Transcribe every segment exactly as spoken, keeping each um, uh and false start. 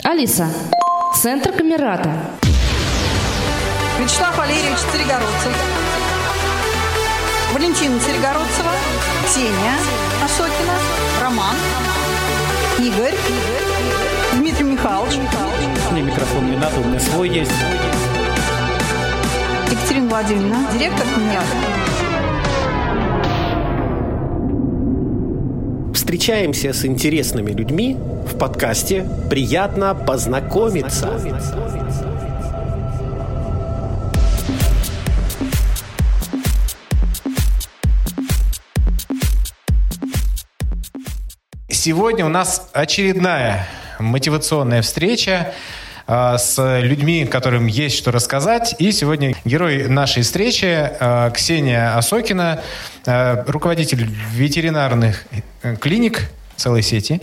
Алиса, центр Камерата. Вячеслав Валерьевич Царегородцев, Валентина Царегородцева, Ксения Осокина, Роман, Игорь, Дмитрий Михайлович. Мне микрофон не надо, у меня свой есть. Екатерина Владимировна, директор Камерата. Встречаемся с интересными людьми в подкасте «Приятно познакомиться». Сегодня у нас очередная мотивационная встреча э, с людьми, которым есть что рассказать. И сегодня герой нашей встречи э, Ксения Осокина, э, руководитель ветеринарных клиник целой сети,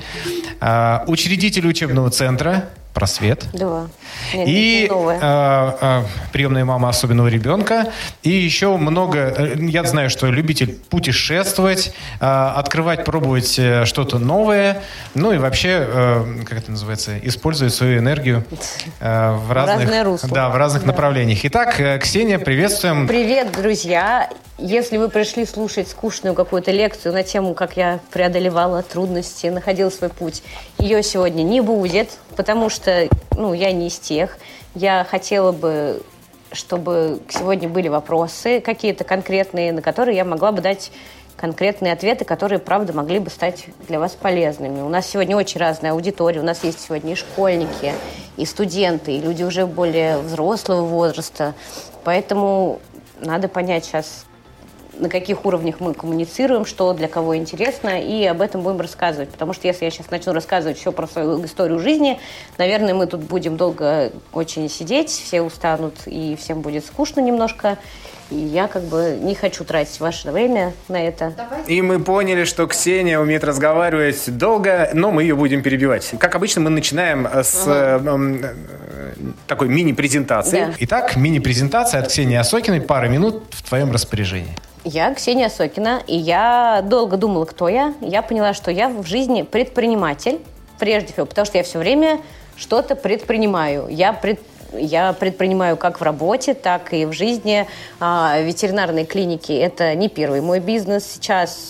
э, учредитель учебного центра «Просвет». Да. Нет, и э, э, приемная мама особенного ребенка. И еще много... Э, я знаю, что любитель путешествовать, э, открывать, пробовать э, что-то новое. Ну и вообще, э, как это называется, использовать свою энергию э, в разных, да, в разных да. направлениях. Итак, э, Ксения, приветствуем. Привет, друзья. Если вы пришли слушать скучную какую-то лекцию на тему, как я преодолевала трудности, находила свой путь, ее сегодня не будет, потому что ну, я не из тех. Я хотела бы, чтобы сегодня были вопросы какие-то конкретные, на которые я могла бы дать конкретные ответы, которые, правда, могли бы стать для вас полезными. У нас сегодня очень разная аудитория. У нас есть сегодня и школьники, и студенты, и люди уже более взрослого возраста. Поэтому надо понять сейчас, на каких уровнях мы коммуницируем, что для кого интересно, и об этом будем рассказывать. Потому что если я сейчас начну рассказывать все про свою историю жизни, наверное, мы тут будем долго очень сидеть, все устанут, и всем будет скучно немножко. И я как бы не хочу тратить ваше время на это. И мы поняли, что Ксения умеет разговаривать долго, но мы ее будем перебивать. Как обычно, мы начинаем с ага. э, э, такой мини-презентации. Да. Итак, мини-презентация от Ксении Осокиной. Пара минут в твоем распоряжении. Я Ксения Осокина, и я долго думала, кто я. Я поняла, что я в жизни предприниматель, прежде всего, потому что я все время что-то предпринимаю. Я, пред, я предпринимаю как в работе, так и в жизни. А, ветеринарные клиники – это не первый мой бизнес. Сейчас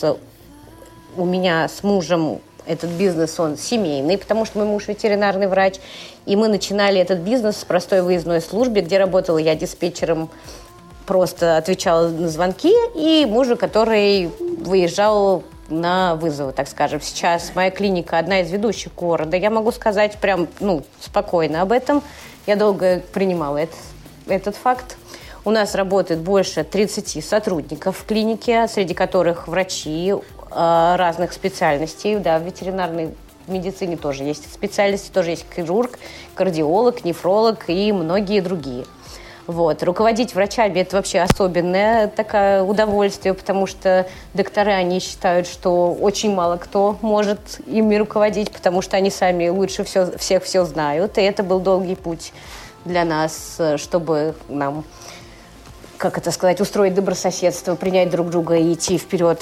у меня с мужем этот бизнес, он семейный, потому что мой муж ветеринарный врач. И мы начинали этот бизнес с простой выездной службы, где работала я диспетчером, просто отвечала на звонки, и мужа, который выезжал на вызовы, так скажем. Сейчас моя клиника одна из ведущих города. Я могу сказать прям ну, спокойно об этом. Я долго принимала этот, этот факт. У нас работает больше тридцати сотрудников в клинике, среди которых врачи э, разных специальностей. Да, в ветеринарной медицине тоже есть специальности, тоже есть хирург, кардиолог, нефролог и многие другие. Вот. Руководить врачами – это вообще особенное такое удовольствие, потому что доктора, они считают, что очень мало кто может ими руководить, потому что они сами лучше все, всех все знают. И это был долгий путь для нас, чтобы нам, как это сказать, устроить добрососедство, принять друг друга и идти вперед.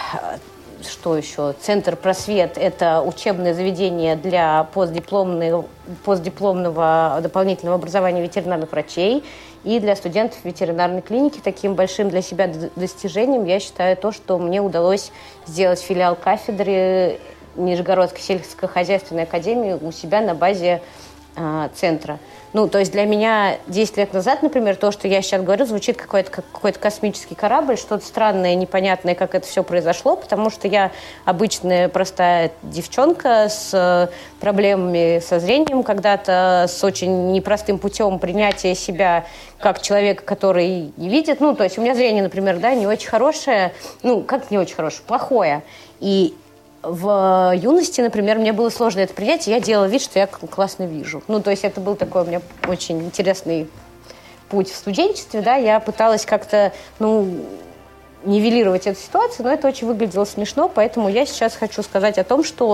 Что еще? Центр «Просвет» – это учебное заведение для постдипломного, постдипломного дополнительного образования ветеринарных врачей и для студентов ветеринарной клиники. Таким большим для себя достижением я считаю то, что мне удалось сделать филиал кафедры Нижегородской сельскохозяйственной академии у себя на базе э, центра. Ну, то есть для меня десять лет назад, например, то, что я сейчас говорю, звучит какой-то, как какой-то космический корабль, что-то странное, непонятное, как это все произошло, потому что я обычная простая девчонка с проблемами со зрением когда-то, с очень непростым путем принятия себя как человека, который не видит. Ну, то есть у меня зрение, например, да, не очень хорошее, ну, как не очень хорошее, плохое. И в юности, например, мне было сложно это принять, и я делала вид, что я классно вижу. Ну, то есть это был такой у меня очень интересный путь в студенчестве, да, я пыталась как-то, ну, нивелировать эту ситуацию, но это очень выглядело смешно, поэтому я сейчас хочу сказать о том, что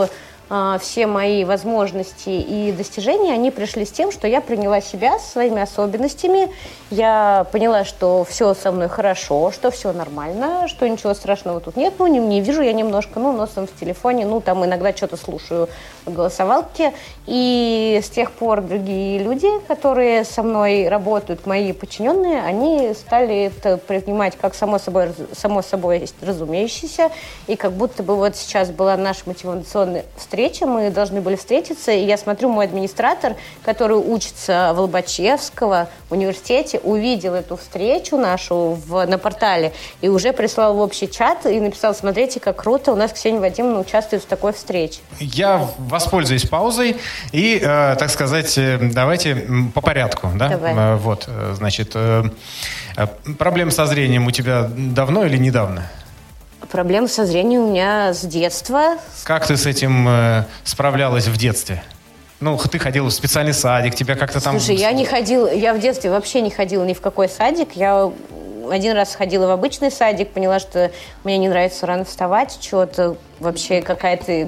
э, все мои возможности и достижения, они пришли с тем, что я приняла себя со своими особенностями. Я поняла, что все со мной хорошо, что все нормально, что ничего страшного тут нет. Ну, не, не вижу я немножко, ну, носом в телефоне, ну, там иногда что-то слушаю в голосовалке. И с тех пор другие люди, которые со мной работают, мои подчиненные, они стали это принимать как само собой, само собой разумеющееся. И как будто бы вот сейчас была наша мотивационная встреча, мы должны были встретиться, и я смотрю, мой администратор, который учится в Лобачевского университете, увидел эту встречу нашу в, на портале и уже прислал в общий чат и написал: смотрите, как круто, у нас Ксения Вадимовна участвует в такой встрече. Я воспользуюсь паузой и, э, так сказать, э, давайте по порядку. Да? Давай. Э, вот, э, значит, э, э, проблемы со зрением у тебя давно или недавно? Проблемы со зрением у меня с детства. Как ты с этим э, справлялась в детстве? Ну, ты ходила в специальный садик, тебя как-то там... Слушай, я не ходила, я в детстве вообще не ходила ни в какой садик. Я один раз ходила в обычный садик, поняла, что мне не нравится рано вставать, что-то вообще какая-то...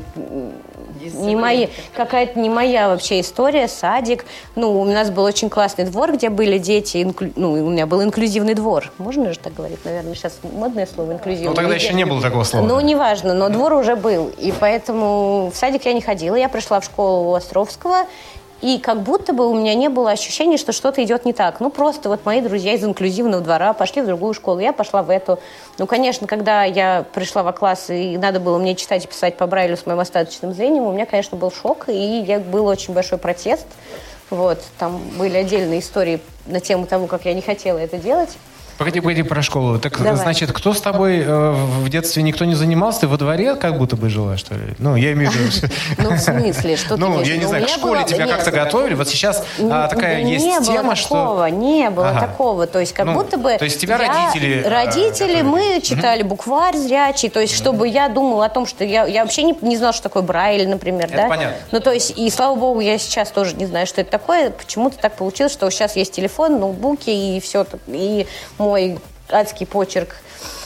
Не моя, какая-то не моя вообще история, садик. Ну, у нас был очень классный двор, где были дети. Инклю... Ну, у меня был инклюзивный двор. Можно же так говорить? Наверное, сейчас модное слово инклюзивный. Ну, тогда еще не было такого слова. Ну, неважно, но двор уже был. И поэтому в садик я не ходила. Я пришла в школу у Островского. И как будто бы у меня не было ощущения, что что-то идет не так. Ну, просто вот мои друзья из инклюзивного двора пошли в другую школу, я пошла в эту. Ну, конечно, когда я пришла в класс, и надо было мне читать и писать по Брайлю с моим остаточным зрением, у меня, конечно, был шок, и я, был очень большой протест. Вот, там были отдельные истории на тему того, как я не хотела это делать. Погоди, погоди про школу. Так, Давай. Значит, кто с тобой э, в детстве никто не занимался? Ты во дворе как будто бы жила, что ли? Ну, я имею в виду... Ну, в смысле? Что ты Ну, имеешь в я не виду? знаю, У к меня школе было- тебя нет. как-то готовили? Вот сейчас а, такая Не есть было тема, такого, что... не было Ага. такого. То есть как Ну, будто бы... то есть тебя я- родители, э, Родители, готовили? мы читали букварь зрячий. То есть чтобы я думала о том, что я, я вообще не, не знала, что такое Брайль, например. Это да? понятно. Ну, то есть, и слава богу, я сейчас тоже не знаю, что это такое. Почему-то так получилось, что сейчас есть телефон, ноутбуки и все. И мой адский почерк,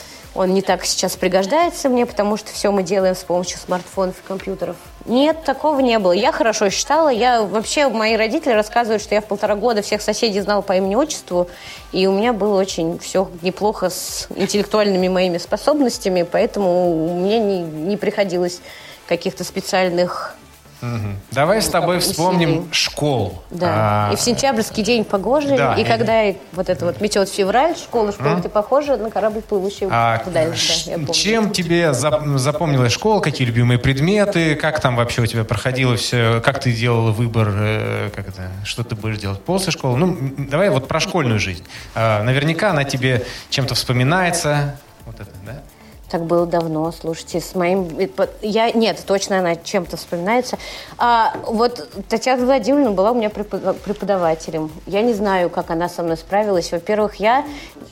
он не так сейчас пригождается мне, потому что все мы делаем с помощью смартфонов и компьютеров. Нет, такого не было. Я хорошо считала. Я вообще, мои родители рассказывают, что я в полтора года всех соседей знала по имени-отчеству, и у меня было очень все неплохо с интеллектуальными моими способностями, поэтому мне не, не приходилось каких-то специальных... Мгм. Давай с тобой Усилий. вспомним школу. Да. А, И в сентябрьский день погожий, Да, и и- когда и вот это вот метет февраль, школа, школа, ты похожа на корабль, плывущий а туда. ш- Да, я помню. чем тебе зап- запомнилась школа? Какие любимые предметы? Как там вообще у тебя проходило все? Как ты делала выбор? э, Как это? Что ты будешь делать после школы? Ну, м, давай вот про школьную жизнь. А, наверняка она тебе чем-то вспоминается. Вот это, да? Так было давно, слушайте, с моим... Я... Нет, точно она чем-то вспоминается. А, вот Татьяна Владимировна была у меня преподавателем. Я не знаю, как она со мной справилась. Во-первых, я...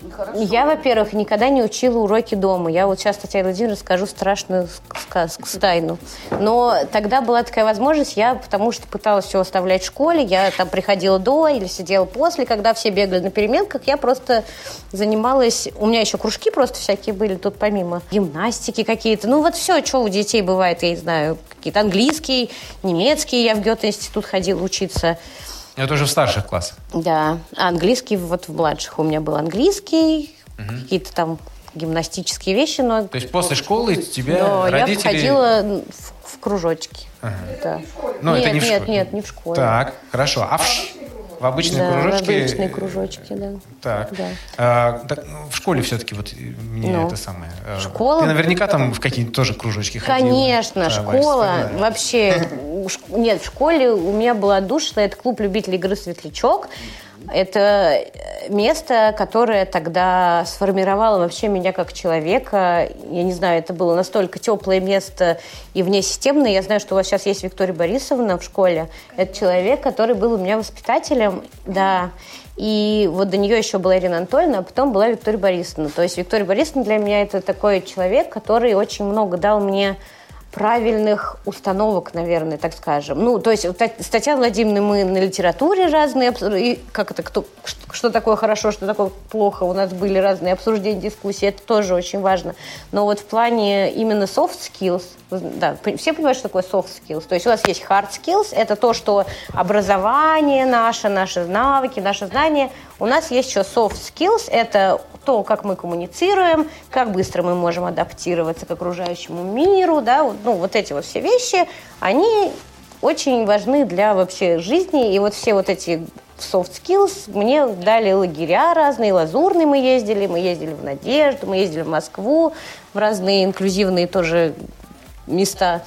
Я, во-первых, никогда не учила уроки дома. Я вот сейчас Татьяне Владимировне расскажу страшную сказку, тайну. Но тогда была такая возможность, я потому что пыталась все оставлять в школе, я там приходила до или сидела после, когда все бегали на переменках, я просто занималась... У меня еще кружки просто всякие были тут помимо. Гимнастики какие-то. Ну, вот все, что у детей бывает, я не знаю, какие-то английский, немецкий. Я в Гёте-институт ходила учиться. Это уже в старших классах. Да, а английский вот в младших у меня был английский, угу. Какие-то там гимнастические вещи, но... То есть после школы тебя но родители... я ходила в, в кружочки. Ага. Да. Но нет, это не в нет, школе. нет, не в школе. Так, хорошо. А в, ш- в обычные да, кружочки... в обычные кружочки, да. Так. Да. А, так, ну, в школе все-таки вот мне Ну, это самое... а, школа? Ты наверняка там в какие-то тоже кружочки ходила. Конечно, Да, школа вспоминаю. вообще... ш- Нет, в школе у меня была отдушина, это клуб любителей игры «Светлячок». Это место, которое тогда сформировало вообще меня как человека. Я не знаю, это было настолько теплое место и внесистемное. Я знаю, что у вас сейчас есть Виктория Борисовна в школе. Это человек, который был у меня воспитателем, да. И вот до нее еще была Ирина Анатольевна, а потом была Виктория Борисовна. То есть Виктория Борисовна для меня это такой человек, который очень много дал мне правильных установок, наверное, так скажем. Ну, то есть вот, с Татьяной Владимировной мы на литературе разные, и как это, кто, что такое хорошо, что такое плохо, у нас были разные обсуждения, дискуссии, это тоже очень важно. Но вот в плане именно soft skills, да, все понимают, что такое soft skills, то есть у нас есть hard skills, это то, что образование наше, наши навыки, наши знания. У нас есть еще soft skills, это то, как мы коммуницируем, как быстро мы можем адаптироваться к окружающему миру, да, ну, вот эти вот все вещи, они очень важны для вообще жизни, и вот все вот эти soft skills мне дали лагеря разные, лазурные мы ездили, мы ездили в Надежду, мы ездили в Москву, в разные инклюзивные тоже места.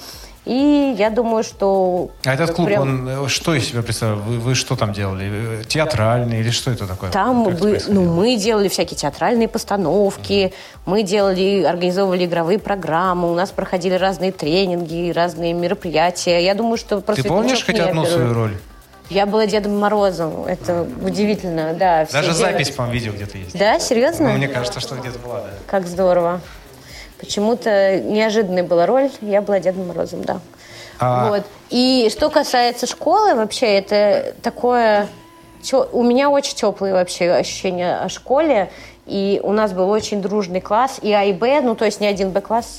И я думаю, что... А этот клуб, прям... он что из себя представлял? Вы, вы что там делали? Театральный или что это такое? Там бы, ну, мы делали всякие театральные постановки, mm-hmm. мы делали, организовывали игровые программы, у нас проходили разные тренинги, разные мероприятия. Я думаю, что просто... Ты помнишь хоть одну свою роль? Я была Дедом Морозом. Это удивительно, да. Даже делали... запись, по-моему, видео где-то есть. Да, серьезно? Ну, мне кажется, что где-то была, да. Как здорово. Почему-то неожиданная была роль, я была Дедом Морозом, да. А... Вот. И что касается школы, вообще, это такое... У меня очень теплые вообще ощущения о школе. И у нас был очень дружный класс, и А, и Б, ну, то есть не один Б-класс,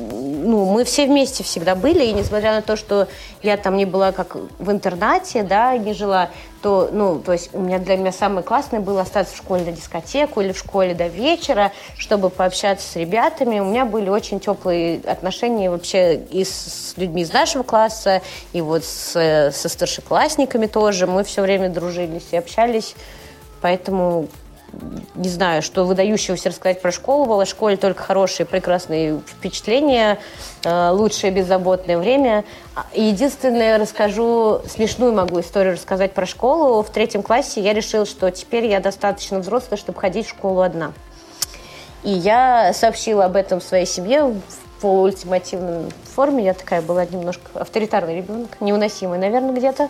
ну, мы все вместе всегда были, и несмотря на то, что я там не была как в интернате, да, не жила, то, ну, то есть у меня для меня самое классное было остаться в школе на дискотеку или в школе до вечера, чтобы пообщаться с ребятами. У меня были очень теплые отношения вообще и с людьми из нашего класса, и вот с, со старшеклассниками тоже. Мы все время дружились и общались, поэтому... Не знаю, что выдающегося рассказать про школу. Было в школе только хорошие, прекрасные впечатления, лучшее беззаботное время. Единственное, расскажу, смешную могу историю рассказать про школу. В третьем классе я решила, что теперь я достаточно взрослая, чтобы ходить в школу одна. И я сообщила об этом своей семье в полуультимативной форме. Я такая была немножко авторитарный ребенок, невыносимый, наверное, где-то.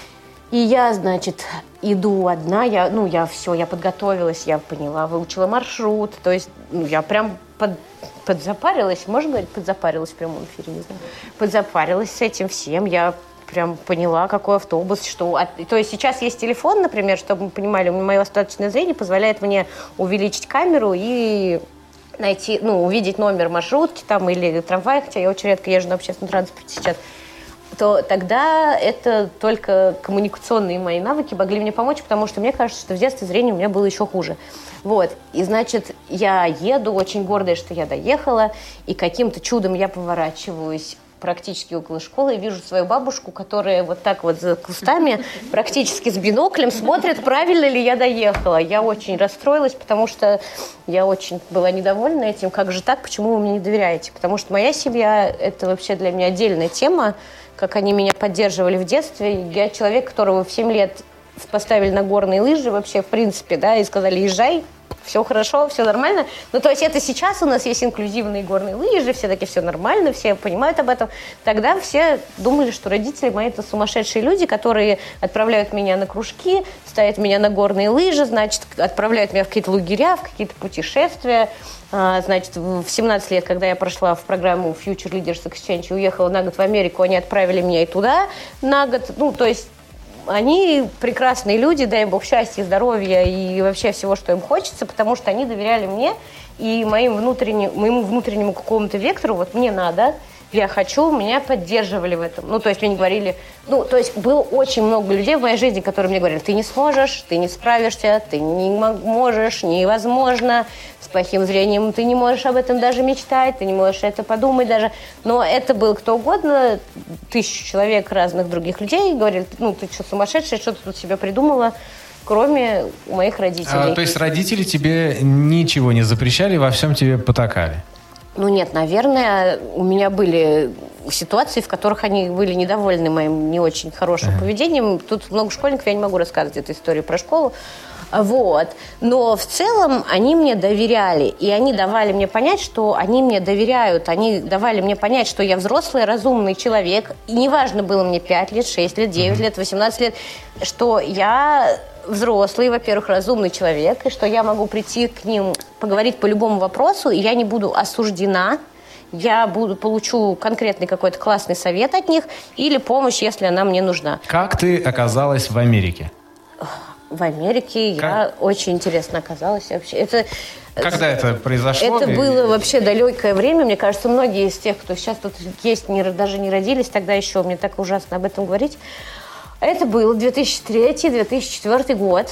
И я, значит, иду одна, я, ну, я все, я подготовилась, я поняла, выучила маршрут, то есть, ну, я прям под, подзапарилась, можно говорить, подзапарилась в прямом эфире, не знаю, подзапарилась с этим всем, я прям поняла, какой автобус, что... То есть сейчас есть телефон, например, чтобы вы понимали, мое остаточное зрение позволяет мне увеличить камеру и найти, ну, увидеть номер маршрутки там или трамвая, хотя я очень редко езжу на общественном транспорте сейчас, то тогда это только коммуникационные мои навыки могли мне помочь, потому что мне кажется, что в детстве зрение у меня было еще хуже. Вот. И, значит, я еду, очень гордая, что я доехала, и каким-то чудом я поворачиваюсь практически около школы и вижу свою бабушку, которая вот так вот за кустами, практически с биноклем смотрит, правильно ли я доехала. Я очень расстроилась, потому что я очень была недовольна этим. Как же так? Почему вы мне не доверяете? Потому что моя семья – это вообще для меня отдельная тема, как они меня поддерживали в детстве. Я человек, которого в семь лет поставили на горные лыжи вообще, в принципе, да, и сказали, езжай, все хорошо, все нормально. Ну, то есть это сейчас у нас есть инклюзивные горные лыжи, все такие, все нормально, все понимают об этом. Тогда все думали, что родители мои это сумасшедшие люди, которые отправляют меня на кружки, ставят меня на горные лыжи, значит, отправляют меня в какие-то лагеря, в какие-то путешествия. А, значит, в семнадцать лет, когда я прошла в программу Future Leaders Exchange и уехала на год в Америку, они отправили меня и туда на год. Ну, то есть они прекрасные люди, дай им Бог счастья, здоровья и вообще всего, что им хочется, потому что они доверяли мне и моим внутренним, моему внутреннему какому-то вектору, вот мне надо, я хочу, меня поддерживали в этом. Ну, то есть мне не говорили... Ну, то есть было очень много людей в моей жизни, которые мне говорили, ты не сможешь, ты не справишься, ты не можешь, невозможно, с плохим зрением ты не можешь об этом даже мечтать, ты не можешь это подумать даже. Но это был кто угодно, тысячу человек разных других людей, говорили, ну, ты что, сумасшедшая, что ты тут себе придумала, кроме моих родителей. А, то есть родители тебе ничего не запрещали, во всем тебе потакали? Ну нет, наверное, у меня были ситуации, в которых они были недовольны моим не очень хорошим uh-huh. поведением. Тут много школьников, я не могу рассказывать эту историю про школу. Вот. Но в целом они мне доверяли, и они давали мне понять, что они мне доверяют, они давали мне понять, что я взрослый, разумный человек, и неважно было мне пять лет, шесть лет, девять лет, восемнадцать лет, что я взрослый, во-первых, разумный человек, и что я могу прийти к ним, поговорить по любому вопросу, и я не буду осуждена, я буду, получу конкретный какой-то классный совет от них или помощь, если она мне нужна. Как ты оказалась в Америке? В Америке как? Я очень интересно оказалась вообще. Это, Когда это произошло? Это было вообще далекое время. Мне кажется, многие из тех, кто сейчас тут есть, не, даже не родились тогда еще. Мне так ужасно об этом говорить. Это был две тысячи третий - две тысячи четвёртый год.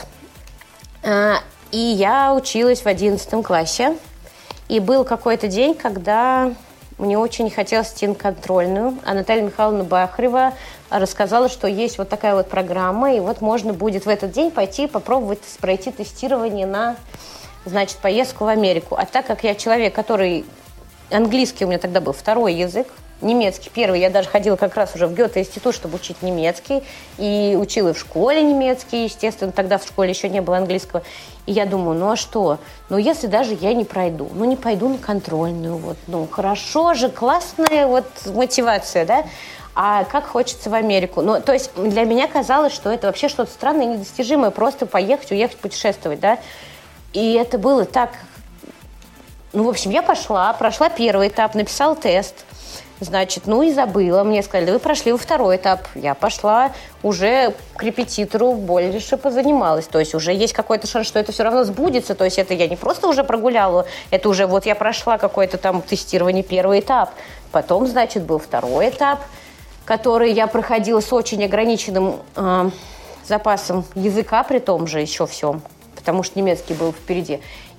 И я училась в одиннадцатом классе. И был какой-то день, когда мне очень хотелось идти на контрольную. А Наталья Михайловна Бахарева рассказала, что есть вот такая вот программа, и вот можно будет в этот день пойти попробовать пройти тестирование на, значит, поездку в Америку. А так как я человек, который... Английский у меня тогда был второй язык, немецкий первый. Я даже ходила как раз уже в Гёте-институт, чтобы учить немецкий. И учила и в школе немецкий, естественно. Тогда в школе еще не было английского. И я думаю, ну а что? Ну если даже я не пройду, ну не пойду на контрольную. Вот, ну хорошо же, классная вот мотивация, да? А как хочется в Америку. Ну, то есть для меня казалось, что это вообще что-то странное, недостижимое. Просто поехать, уехать, путешествовать, да? И это было так... Ну, в общем, я пошла, прошла первый этап, написала тест. Значит, ну и забыла. Мне сказали, да вы прошли во второй этап. Я пошла уже к репетитору, больше позанималась. То есть уже есть какой-то шанс, что это все равно сбудется. То есть это я не просто уже прогуляла, это уже вот я прошла какое-то там тестирование, первый этап. Потом, значит, был второй этап, который я проходила с очень ограниченным э, запасом языка, при том же еще всем, потому что немецкий был впереди.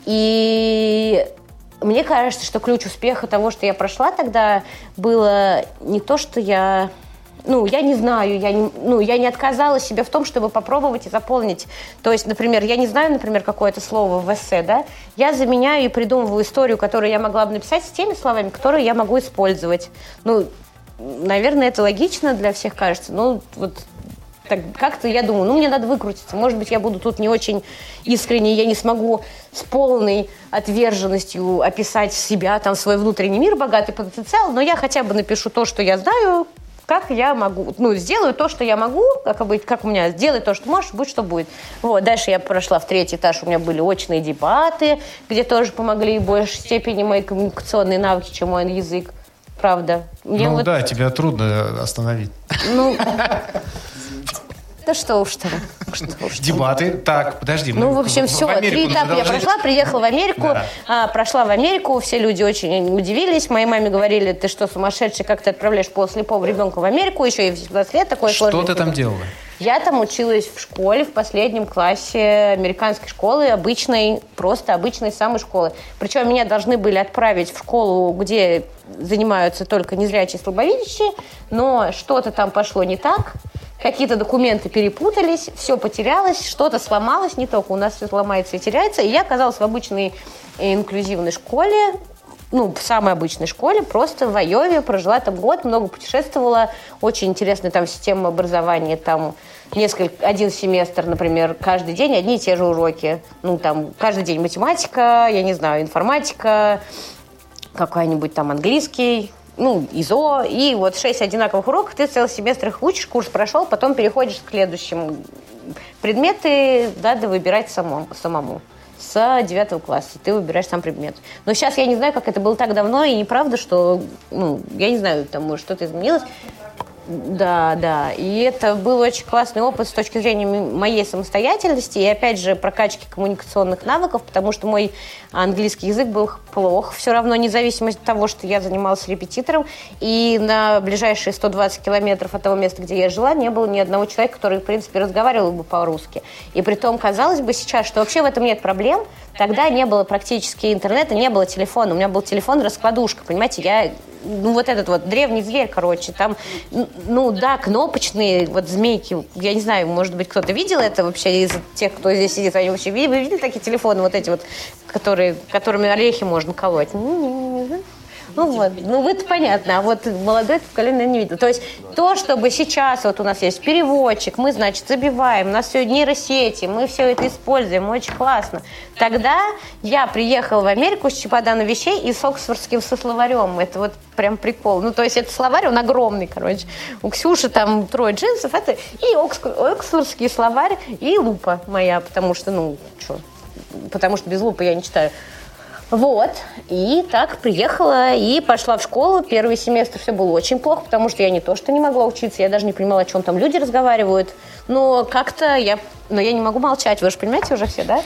И... Мне кажется, что ключ успеха того, что я прошла тогда, было не то, что я... Ну, я не знаю, я не, ну, я не отказала себе в том, чтобы попробовать и заполнить. То есть, например, я не знаю, например, какое-то слово в эссе, да? Я заменяю и придумываю историю, которую я могла бы написать с теми словами, которые я могу использовать. Ну, наверное, это логично для всех кажется. Ну, вот... Так, как-то я думаю, ну, мне надо выкрутиться. Может быть, я буду тут не очень искренне, я не смогу с полной отверженностью описать себя, там, свой внутренний мир, богатый потенциал, но я хотя бы напишу то, что я знаю, как я могу, ну, сделаю то, что я могу, как, быть, как у меня, сделай то, что можешь, будь что будет. Вот, дальше я прошла в третий этаж, у меня были очные дебаты, где тоже помогли в большей степени мои коммуникационные навыки, чем мой язык. Правда. Мне ну вот... да, тебя трудно остановить. Ну... Да что уж там. Что уж Дебаты. Там. Так, подожди. Ну, в общем, в, все. В Три этапа я прошла, приехала в Америку. Да. А, прошла в Америку. Все люди очень удивились. Моей маме говорили, ты что, сумасшедший, как ты отправляешь полуслепого ребенка в Америку? Еще и в семнадцать лет такой Что сложный. ты там делала? Я там училась в школе, в последнем классе американской школы, обычной, просто обычной самой школы. Причем меня должны были отправить в школу, где занимаются только незрячие и слабовидящие, но что-то там пошло не так. Какие-то документы перепутались, все потерялось, что-то сломалось, не только у нас все ломается и теряется. И я оказалась в обычной инклюзивной школе, ну, в самой обычной школе, просто в Айове, прожила там год, много путешествовала, очень интересная там система образования, там несколько, один семестр, например, каждый день одни и те же уроки, ну, там, каждый день математика, я не знаю, информатика, какой-нибудь там английский, ну, ИЗО, и вот шесть одинаковых уроков, ты целый семестр их учишь, курс прошел, потом переходишь к следующему. Предметы надо выбирать самому. самому. С девятого класса ты выбираешь сам предмет. Но сейчас я не знаю, как это было так давно, и неправда, что, ну, я не знаю, там, может, что-то изменилось. Да, да. И это был очень классный опыт с точки зрения моей самостоятельности и, опять же, прокачки коммуникационных навыков, потому что мой английский язык был плох, все равно, независимо от того, что я занималась репетитором. И на ближайшие сто двадцать километров от того места, где я жила, не было ни одного человека, который, в принципе, разговаривал бы по-русски. И при том, казалось бы сейчас, что вообще в этом нет проблем. Тогда не было практически интернета, не было телефона. У меня был телефон-раскладушка, понимаете, я... Ну, вот этот вот древний зверь, короче, там, ну, да, кнопочные вот змейки, я не знаю, может быть, кто-то видел это вообще из тех, кто здесь сидит, они вообще видели, вы видели такие телефоны вот эти вот, которые, которыми орехи можно колоть? Ну вот, ну вы-то понятно, а вот молодой поколение, наверное, не видел. То есть то, чтобы сейчас вот у нас есть переводчик, мы, значит, забиваем, у нас все нейросети, мы все это используем, очень классно. Тогда я приехала в Америку с чемоданом вещей и с оксфордским со словарем. Это вот прям прикол. Ну, то есть это словарь, он огромный, короче. У Ксюши там трое джинсов, это и оксфордский словарь, и лупа моя, потому что, ну, что, потому что без лупы я не читаю. Вот, и так приехала и пошла в школу. Первый семестр все было очень плохо, потому что я не то что не могла учиться, я даже не понимала, о чем там люди разговаривают. Но как-то я... Но я не могу молчать, вы же понимаете уже все, да?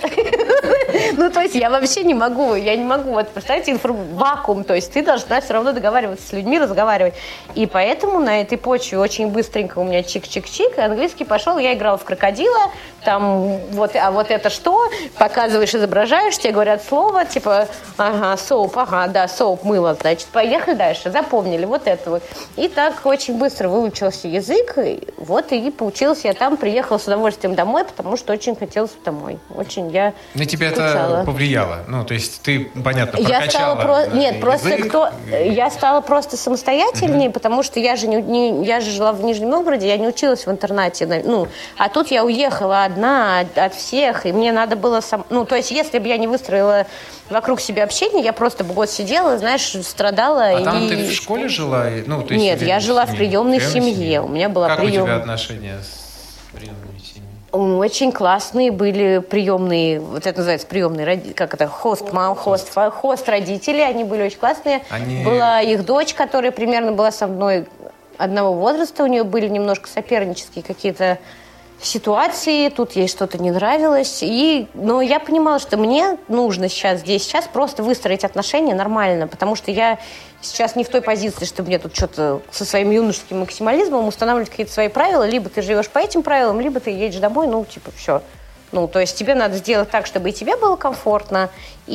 Ну, то есть я вообще не могу, я не могу. Вот, представьте, вакуум, то есть ты должна все равно договариваться с людьми, разговаривать. И поэтому на этой почве очень быстренько у меня чик-чик-чик, английский пошел, я играла в крокодила, там, вот, а вот это что? Показываешь, изображаешь, тебе говорят слово, типа, ага, соуп, ага, да, соуп, мыло, значит, поехали дальше, запомнили вот это вот. И так очень быстро выучился язык, вот, и получилось, я там приехала с удовольствием домой, потому что очень хотелось домой. Очень я На тебя скучала. Это повлияло? Ну, то есть ты, понятно, прокачала я стала про... Нет, язык. просто кто... Я стала просто самостоятельнее, mm-hmm. потому что я же, не, не... я же жила в Нижнем Новгороде, я не училась в интернате. Ну, а тут я уехала одна от, от всех, и мне надо было... Сам... Ну, то есть если бы я не выстроила вокруг себя общение, я просто бы год сидела, знаешь, страдала. А и... там ты в школе жила? Ну, то есть Нет, я жила в приемной семье. семье. У меня была как прием... у тебя отношения с приемной семьей? Очень классные были приемные, вот это называется приемные, как это, хост-мам, хост, хост-родители, они были очень классные. Они... Была их дочь, которая примерно была со мной одного возраста, у нее были немножко сопернические какие-то ситуации, тут ей что-то не нравилось. И, но я понимала, что мне нужно сейчас, здесь, сейчас просто выстроить отношения нормально, потому что я сейчас не в той позиции, чтобы мне тут что-то со своим юношеским максимализмом устанавливать какие-то свои правила. Либо ты живешь по этим правилам, либо ты едешь домой, ну, типа, все. Ну, то есть тебе надо сделать так, чтобы и тебе было комфортно,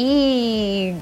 и...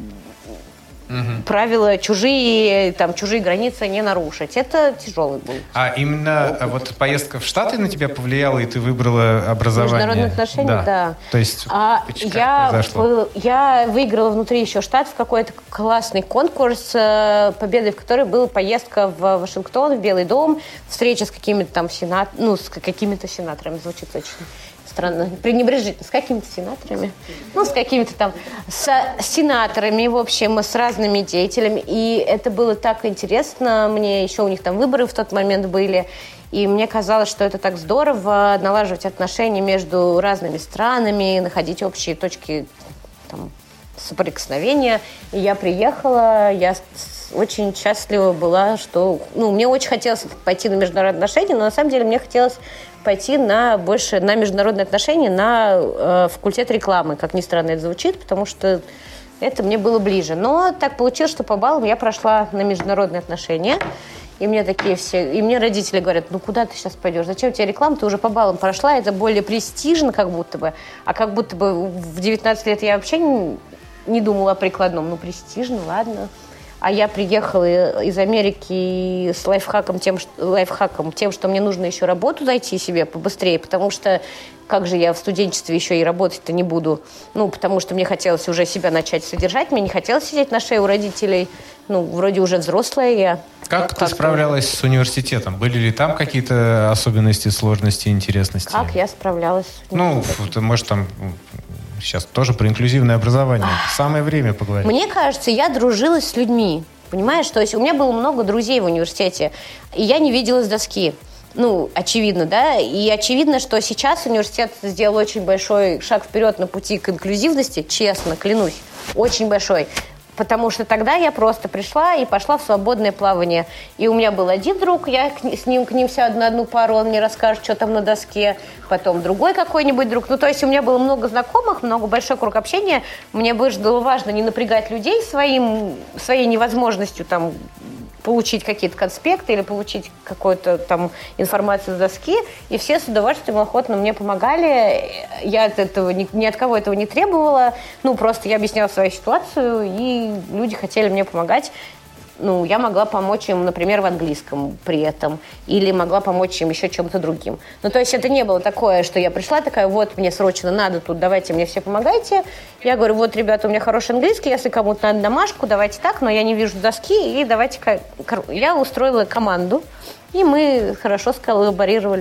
Угу. Правила чужие, там, чужие границы не нарушить. Это тяжелый был. А именно вот поездка в Штаты на тебя повлияла, и ты выбрала образование? Международные отношения, да. да. То есть а я, в, я выиграла внутри еще Штатов какой-то классный конкурс, победой в которой была поездка в Вашингтон, в Белый дом, встреча с какими-то там сенат, ну, с какими-то сенаторами, звучит очень... странно, пренебрежительно, с какими-то сенаторами, ну, с какими-то там, с сенаторами, в общем, с разными деятелями, и это было так интересно, мне еще у них там выборы в тот момент были, и мне казалось, что это так здорово, налаживать отношения между разными странами, находить общие точки там, соприкосновения, и я приехала, я очень счастлива была, что, ну, мне очень хотелось пойти на международные отношения, но на самом деле мне хотелось пойти на больше на международные отношения на э, факультет рекламы. Как ни странно это звучит, потому что это мне было ближе. Но так получилось, что по баллам я прошла на международные отношения. И мне такие все... И мне родители говорят, ну куда ты сейчас пойдешь? Зачем тебе реклама? Ты уже по баллам прошла, это более престижно как будто бы. А как будто бы в девятнадцать лет я вообще не, не думала о прикладном. Ну престижно, ладно. А я приехала из Америки с лайфхаком тем, что, лайфхаком тем, что мне нужно еще работу найти себе побыстрее, потому что как же я в студенчестве еще и работать-то не буду. Ну, потому что мне хотелось уже себя начать содержать, мне не хотелось сидеть на шее у родителей. Ну, вроде уже взрослая я. Как ты как справлялась с университетом? Были ли там какие-то особенности, сложности, интересности? Как я справлялась с университетом? Ну, может, там... Сейчас тоже про инклюзивное образование. Самое время поговорить. Мне кажется, я дружилась с людьми. Понимаешь? То есть у меня было много друзей в университете, и я не видела с доски. Ну, очевидно, да? И очевидно, что сейчас университет сделал очень большой шаг вперед на пути к инклюзивности, честно, клянусь, очень большой. Потому что тогда я просто пришла и пошла в свободное плавание. И у меня был один друг, я с ним, к ним сяду на одну пару, он мне расскажет, что там на доске. Потом другой какой-нибудь друг. Ну, то есть у меня было много знакомых, много, большой круг общения. Мне было важно не напрягать людей своим, своей невозможностью там получить какие-то конспекты или получить какую-то там информацию с доски, и все с удовольствием охотно мне помогали. Я от этого ни, ни от кого этого не требовала. Ну, просто я объясняла свою ситуацию, и люди хотели мне помогать. Ну, я могла помочь им, например, в английском при этом, или могла помочь им еще чем-то другим. Ну, то есть это не было такое, что я пришла такая, вот, мне срочно надо тут, давайте мне все помогайте. Я говорю, вот, ребята, у меня хороший английский, если кому-то надо домашку, давайте так, но я не вижу доски, и давайте... Я устроила команду, и мы хорошо сколлаборировались.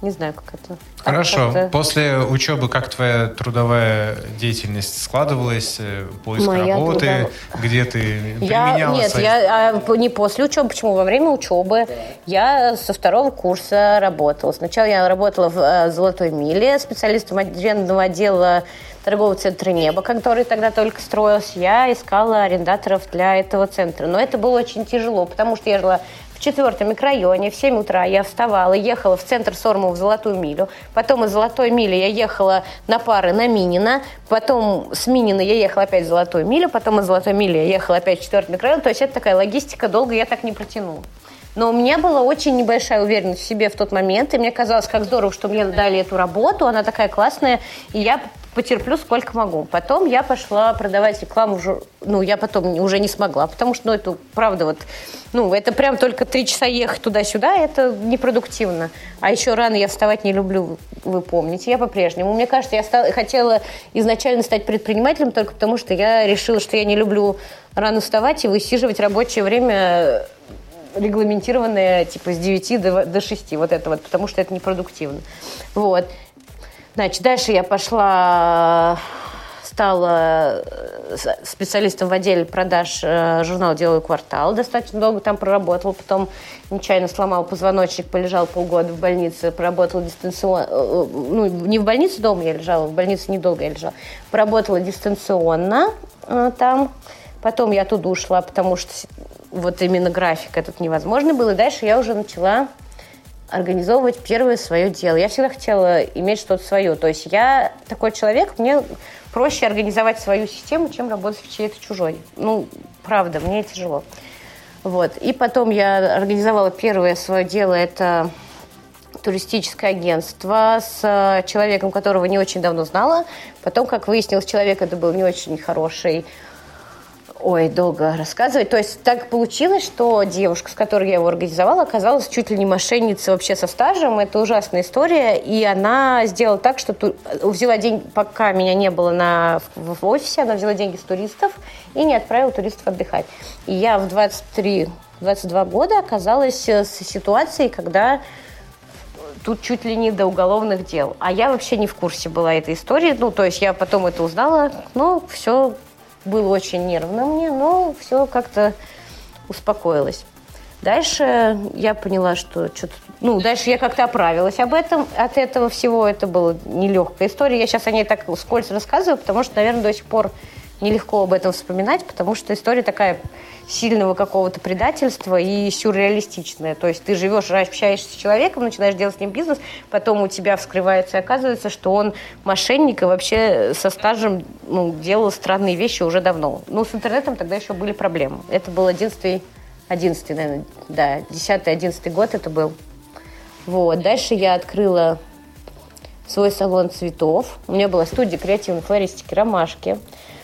Не знаю, как это. Хорошо. Как-то... После учебы как твоя трудовая деятельность складывалась? Поиск Моя работы? трудовая... Где ты я... применяла Нет, свои... я а, не после учебы. Почему? Во время учебы я со второго курса работала. Сначала я работала в э, «Золотой миле», специалистом арендного отдела торгового центра «Небо», который тогда только строился. Я искала арендаторов для этого центра. Но это было очень тяжело, потому что я жила в четвертом микрорайоне. В семь утра я вставала, ехала в центр Сормова в «Золотую милю». Потом из «Золотой мили» я ехала на пары на Минина. Потом с Минина я ехала опять в «Золотую милю». Потом из «Золотой мили» я ехала опять в четвертый микрорайон. То есть это такая логистика, долго я так не протянула. Но у меня была очень небольшая уверенность в себе в тот момент. И мне казалось, как здорово, что мне дали эту работу. Она такая классная. И я потерплю сколько могу. Потом я пошла продавать рекламу. Ну, я потом уже не смогла. Потому что, ну, это правда вот... Ну, это прям только три часа ехать туда-сюда. Это непродуктивно. А еще рано я вставать не люблю, вы помните. Я по-прежнему. Мне кажется, я стала, хотела изначально стать предпринимателем только потому, что я решила, что я не люблю рано вставать и высиживать рабочее время... регламентированная, типа, с девяти до шести, вот это вот, потому что это непродуктивно. Вот. Значит, дальше я пошла, стала специалистом в отделе продаж журнала «Деловой квартал». Достаточно долго там проработала, потом нечаянно сломала позвоночник, полежала полгода в больнице, поработала дистанционно, ну, не в больнице дома я лежала, в больнице недолго я лежала, поработала дистанционно там, потом я оттуда ушла, потому что вот именно график этот невозможно был. И дальше я уже начала организовывать первое свое дело. Я всегда хотела иметь что-то свое. То есть я такой человек, мне проще организовать свою систему, чем работать в чьей-то чужой. Ну, правда, мне тяжело. Вот. И потом я организовала первое свое дело. Это туристическое агентство с человеком, которого не очень давно знала. Потом, как выяснилось, человек это был не очень хороший. Ой, долго рассказывать. То есть так получилось, что девушка, с которой я его организовала, оказалась чуть ли не мошенницей вообще со стажем. Это ужасная история. И она сделала так, что ту... взяла деньги, пока меня не было на... в офисе, она взяла деньги с туристов и не отправила туристов отдыхать. И я в двадцать три двадцать два года оказалась с ситуацией, когда тут чуть ли не до уголовных дел. А я вообще не в курсе была этой истории. Ну, то есть я потом это узнала. Ну, все... Было очень нервно мне, но все как-то успокоилось. Дальше я поняла, что что-то... Ну, дальше я как-то оправилась об этом. От этого всего это была нелегкая история. Я сейчас о ней так вскользь рассказываю, потому что, наверное, до сих пор нелегко об этом вспоминать, потому что история такая сильного какого-то предательства и сюрреалистичная. То есть ты живешь, общаешься с человеком, начинаешь делать с ним бизнес, потом у тебя вскрывается и оказывается, что он мошенник и вообще со стажем, ну, делал странные вещи уже давно. Ну, с интернетом тогда еще были проблемы. Это был одиннадцатый, одиннадцатый, наверное, да, десятый, одиннадцатый год это был. Вот. Дальше я открыла свой салон цветов. У меня была студия креативной флористики «Ромашки».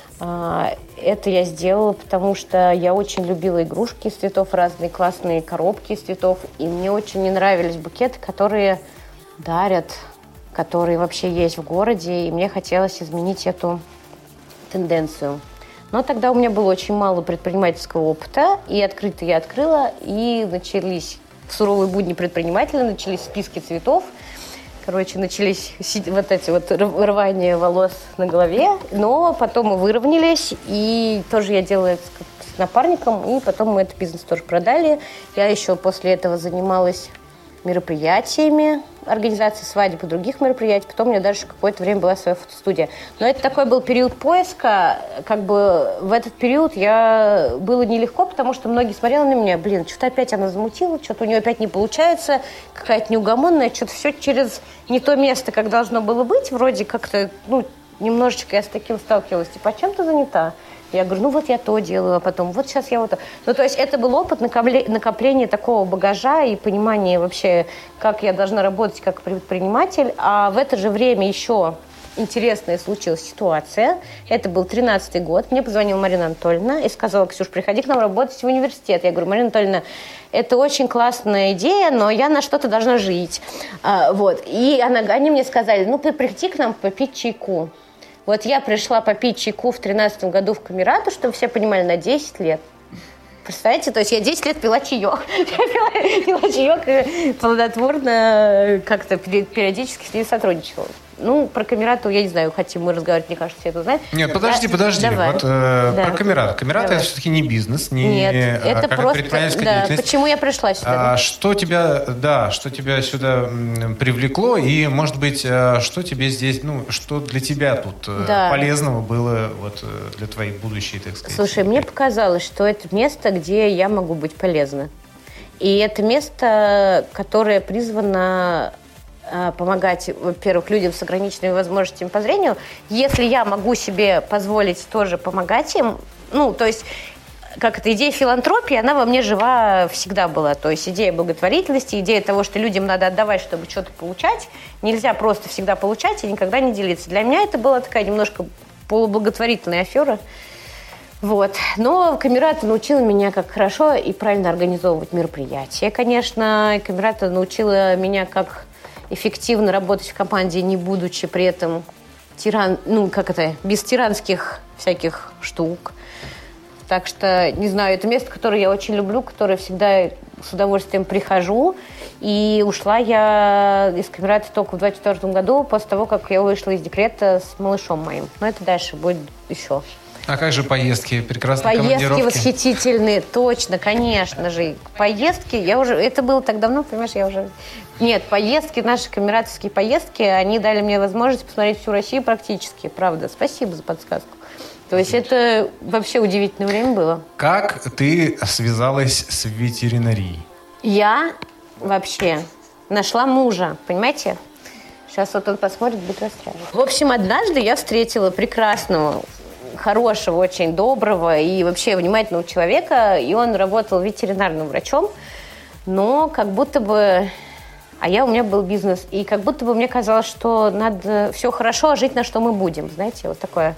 Это я сделала, потому что я очень любила игрушки из цветов, разные классные коробки из цветов. И мне очень не нравились букеты, которые дарят, которые вообще есть в городе. И мне хотелось изменить эту тенденцию. Но тогда у меня было очень мало предпринимательского опыта. И открыто я открыла, и начались суровые будни предпринимателя, начались списки цветов. Короче, начались вот эти вот рвания волос на голове, но потом мы выровнялись, и тоже я делала это с напарником, и потом мы этот бизнес тоже продали. Я еще после этого занималась мероприятиями, организацией свадеб и других мероприятий, потом у меня дальше какое-то время была своя фотостудия. Но это такой был период поиска, как бы в этот период я было нелегко, потому что многие смотрели на меня, блин, что-то опять она замутила, что-то у нее опять не получается, какая-то неугомонная, что-то все через не то место, как должно было быть, вроде как-то, ну, немножечко я с таким сталкивалась, типа, а чем ты занята? Я говорю, ну вот я то делаю, а потом вот сейчас я вот то. Ну, то есть это был опыт накопления такого багажа и понимания вообще, как я должна работать как предприниматель. А в это же время еще интересная случилась ситуация. Это был тринадцатый год. Мне позвонила Марина Анатольевна и сказала, Ксюш, приходи к нам работать в университет. Я говорю, Марина Анатольевна, это очень классная идея, но я на что-то должна жить. А, вот. И она, они мне сказали, ну, приходи к нам попить чайку. Вот я пришла попить чайку в тринадцатом году в Камерату, чтобы все понимали, на десять лет. Представляете? То есть я десять лет пила чаек. Я пила, пила чаек и плодотворно как-то периодически с ней сотрудничала. Ну, про Камерату, я не знаю, хотим мы разговаривать, мне кажется, все это знают. Нет, подожди, да? подожди. Давай. Вот э, да. про Камерат. Камерат это все-таки не бизнес, не Нет, это как просто, предпринимательская да, деятельность. Почему я пришла сюда? А, что тебя, да, что тебя сюда м, привлекло и, может быть, а, что тебе здесь, ну, что для тебя тут да. полезного было вот для твоей будущей, так сказать? Слушай, мне показалось, что это место, где я могу быть полезна. И это место, которое призвано помогать, во-первых, людям с ограниченными возможностями по зрению. Если я могу себе позволить тоже помогать им, ну, то есть, как это, идея филантропии, она во мне жива всегда была. То есть идея благотворительности, идея того, что людям надо отдавать, чтобы что-то получать. Нельзя просто всегда получать и никогда не делиться. Для меня это была такая немножко полублаготворительная афера. Вот. Но Камерата научила меня, как хорошо и правильно организовывать мероприятия. Конечно, Камерата научила меня, как эффективно работать в команде, не будучи при этом тиран, ну, как это, без тиранских всяких штук. Так что, не знаю, это место, которое я очень люблю, которое всегда с удовольствием прихожу. И ушла я из Камерата только в двадцать четвёртом году, после того, как я вышла из декрета с малышом моим. Но это дальше будет еще. А как же поездки? Прекрасные поездки командировки? Поездки восхитительные, точно, конечно же. Поездки, я уже, это было так давно, понимаешь, я уже... Нет, поездки, наши камератовские поездки, они дали мне возможность посмотреть всю Россию практически, правда. Спасибо за подсказку. То есть это вообще удивительное время было. Как ты связалась с ветеринарией? Я вообще нашла мужа, понимаете? Сейчас вот он посмотрит, будет расстраиваться. В общем, однажды я встретила прекрасного, хорошего, очень доброго и вообще внимательного человека, и он работал ветеринарным врачом, но как будто бы... А я, у меня был бизнес, и как будто бы мне казалось, что надо все хорошо, а жить на что мы будем, знаете, вот такое.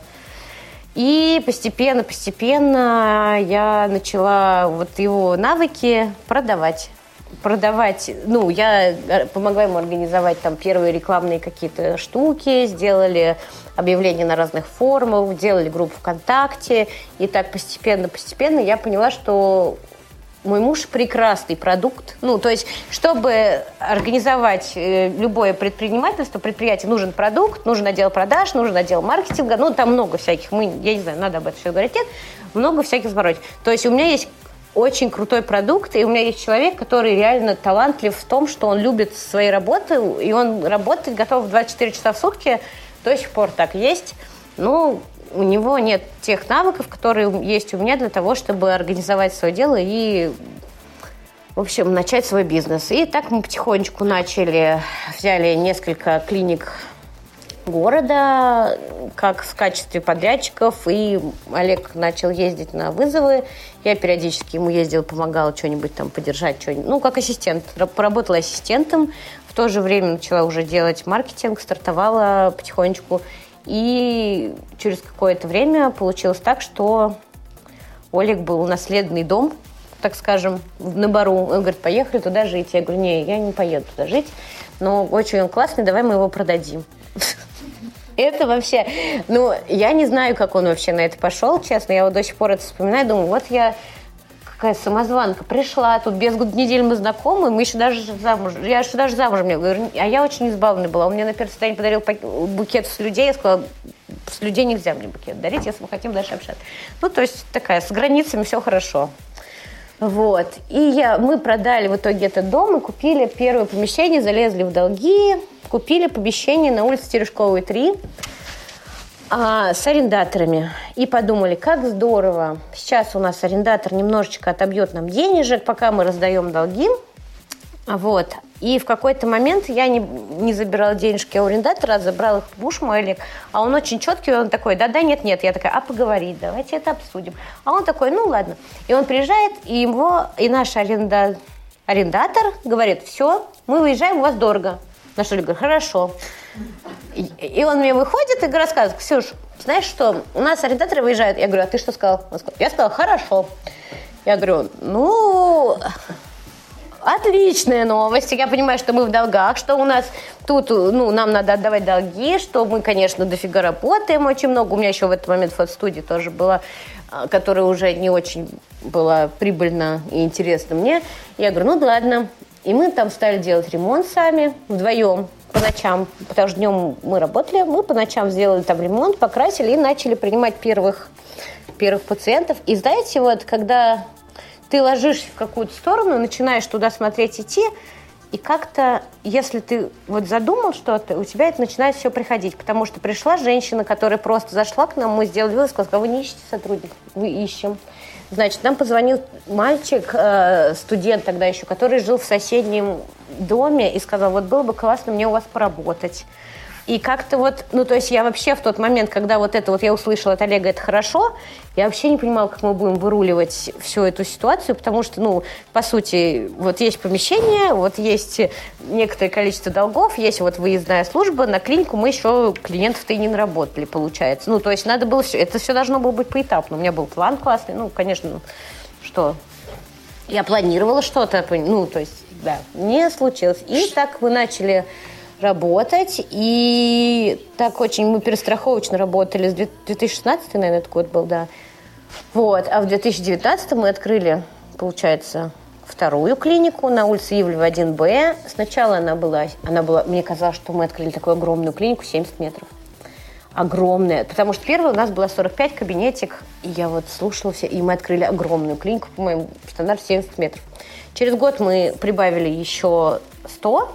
И постепенно, постепенно я начала вот его навыки продавать. Продавать, ну, я помогла ему организовать там первые рекламные какие-то штуки, сделали объявления на разных форумах, делали группу ВКонтакте, и так постепенно-постепенно я поняла, что мой муж прекрасный продукт. Ну, то есть, чтобы организовать любое предпринимательство, предприятие, нужен продукт, нужен отдел продаж, нужен отдел маркетинга, ну, там много всяких, мы, я не знаю, надо об этом все говорить, нет, много всяких сборов. То есть у меня есть очень крутой продукт, и у меня есть человек, который реально талантлив в том, что он любит свои работы, и он работает, готов двадцать четыре часа в сутки, до сих пор так есть. Ну, у него нет тех навыков, которые есть у меня для того, чтобы организовать свое дело и, в общем, начать свой бизнес. И так мы потихонечку начали, взяли несколько клиник города, как в качестве подрядчиков, и Олег начал ездить на вызовы. Я периодически ему ездила, помогала что-нибудь там поддержать, что-нибудь. Ну, как ассистент. Поработала ассистентом, в то же время начала уже делать маркетинг, стартовала потихонечку. И через какое-то время получилось так, что Олег был наследный дом, так скажем, на Бару. Он говорит, поехали туда жить. Я говорю, не, я не поеду туда жить, но очень он классный, давай мы его продадим. Это вообще... Ну, я не знаю, как он вообще на это пошел, честно. Я вот до сих пор это вспоминаю, думаю, вот я какая самозванка пришла, тут без года недели мы знакомы, мы еще даже замужем. Я еще даже замужем, я говорю, а я очень избалованная была. Он мне на первое свидание подарил букет с людей, я сказала, с людей нельзя мне букет дарить, если мы хотим дальше общаться. Ну, то есть такая, с границами все хорошо. Вот. И я, мы продали в итоге этот дом и купили первое помещение, залезли в долги, купили помещение на улице Терешковой, три, а, с арендаторами. И подумали, как здорово. Сейчас у нас арендатор немножечко отобьет нам денежек, пока мы раздаем долги. Вот. И в какой-то момент я не, не забирала денежки у арендатора, а забрал их муж мой Олег. А он очень четкий, он такой, да-да, нет-нет. Я такая, а поговорить, давайте это обсудим. А он такой, ну ладно. И он приезжает, и его, и наш аренда, арендатор говорит, все, мы выезжаем, у вас дорого. На что я говорю, хорошо. И, и он мне выходит и рассказывает, Ксюш, знаешь что, у нас арендаторы выезжают. Я говорю, а ты что сказал? Он сказал, я сказала, хорошо. Я говорю, ну... Отличная новость. Я понимаю, что мы в долгах, что у нас тут, ну, нам надо отдавать долги, что мы, конечно, дофига работаем очень много. У меня еще в этот момент фотостудия тоже была, которая уже не очень была прибыльна и интересна мне. Я говорю, ну, ладно. И мы там стали делать ремонт сами, вдвоем, по ночам. Потому что днем мы работали, мы по ночам сделали там ремонт, покрасили и начали принимать первых, первых пациентов. И знаете, вот когда ты ложишься в какую-то сторону, начинаешь туда смотреть, идти, и как-то, если ты вот задумал что-то, у тебя это начинает все приходить. Потому что пришла женщина, которая просто зашла к нам, мы сделали вывод, сказала, вы не ищете сотрудников? Вы ищем. Значит, нам позвонил мальчик, э, студент тогда еще, который жил в соседнем доме и сказал, вот было бы классно мне у вас поработать. И как-то вот, ну, то есть я вообще в тот момент, когда вот это вот я услышала от Олега, это хорошо, я вообще не понимала, как мы будем выруливать всю эту ситуацию, потому что, ну, по сути, вот есть помещение, вот есть некоторое количество долгов, есть вот выездная служба, на клинику мы еще клиентов-то и не наработали, получается. Ну, то есть надо было все, это все должно было быть поэтапно. У меня был план классный, ну, конечно, что, я планировала что-то, ну, то есть, да, не случилось. И так мы начали работать, и так очень мы перестраховочно работали. С две тысячи шестнадцатый, наверное, этот год был, да. Вот, а в две тысячи девятнадцатом мы открыли, получается, вторую клинику на улице Ивлева один Б. Сначала она была, она была, мне казалось, что мы открыли такую огромную клинику, семьдесят метров. Огромная, потому что первая у нас была сорок пять, кабинетик, и я вот слушала все, и мы открыли огромную клинику, по-моему, стандарт семьдесят метров. Через год мы прибавили еще сто.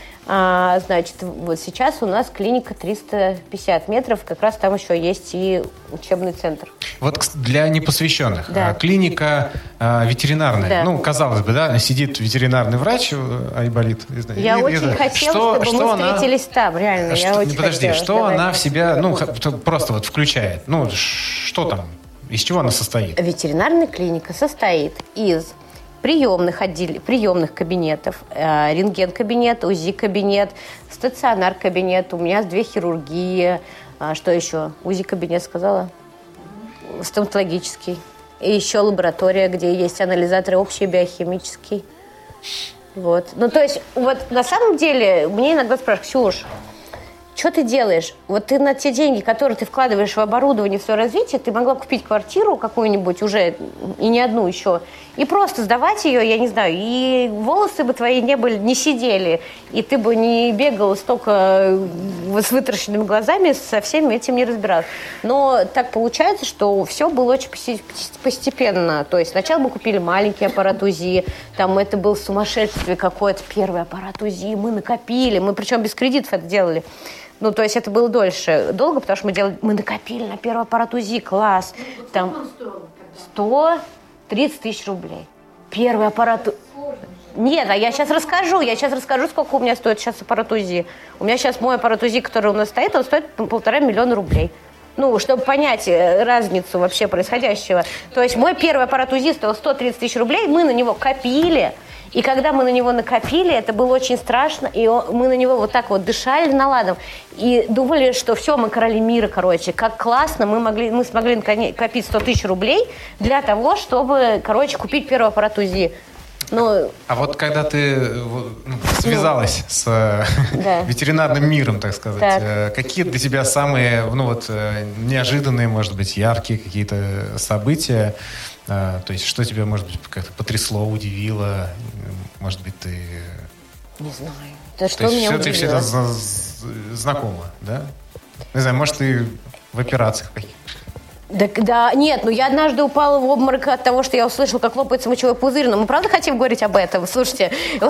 А, значит, вот сейчас у нас клиника триста пятьдесят метров, как раз там еще есть и учебный центр. Вот для непосвященных. Да. Клиника а, ветеринарная. Да. Ну, казалось бы, да, сидит ветеринарный врач, Айболит. Я и, очень и, хотела, что, чтобы что мы она, встретились там, реально. Что, я очень подожди, хотела. что Давай. она в себя, ну, просто вот включает? Ну, что там? Из чего она состоит? Ветеринарная клиника состоит из приемных отдел... приемных кабинетов, э, рентген-кабинет, УЗИ-кабинет, стационар-кабинет, у меня две хирургии, а, что еще? УЗИ-кабинет сказала? Стоматологический. И еще лаборатория, где есть анализаторы общий, биохимический. Вот. Ну, то есть, вот на самом деле, мне иногда спрашивают, Ксюш, что ты делаешь? Вот ты на те деньги, которые ты вкладываешь в оборудование, в свое развитие, ты могла купить квартиру какую-нибудь уже, и не одну еще, и просто сдавать ее, я не знаю, и волосы бы твои не были, не сидели, и ты бы не бегала столько с вытаращенными глазами, со всем этим не разбиралась. Но так получается, что все было очень постепенно. То есть сначала мы купили маленький аппарат УЗИ, там это был сумасшествие какое-то, первый аппарат УЗИ, мы накопили, мы причем без кредитов это делали. Ну, то есть это было дольше, долго, потому что мы делали, мы накопили на первый аппарат УЗИ, класс. Там сто тридцать тысяч рублей. Первый аппарат... Нет, а я сейчас расскажу, я сейчас расскажу, сколько у меня стоит сейчас аппарат УЗИ. У меня сейчас мой аппарат УЗИ, который у нас стоит, он стоит полтора миллиона рублей. Ну, чтобы понять разницу вообще происходящего. То есть мой первый аппарат УЗИ стоил сто тридцать тысяч рублей, мы на него копили. И когда мы на него накопили, это было очень страшно, и мы на него вот так вот дышали наладом, и думали, что все, мы короли мира, короче, как классно, мы, могли, мы смогли накопить сто тысяч рублей для того, чтобы, короче, купить первый аппарат УЗИ. Ну, а вот когда ты ну, связалась ну, с да. ветеринарным миром, так сказать, так. какие для тебя самые ну, вот, неожиданные, может быть, яркие какие-то события? То есть, что тебя, может быть, как-то потрясло, удивило? Может быть, ты... Не знаю. Да что То есть, меня все, удивило? ты всегда знакома, да? Не знаю, может, ты в операциях каких-то? Да, да, нет, ну я однажды упала в обморок от того, что я услышала, как лопается мочевой пузырь. Но мы правда хотим говорить об этом? Слушайте, я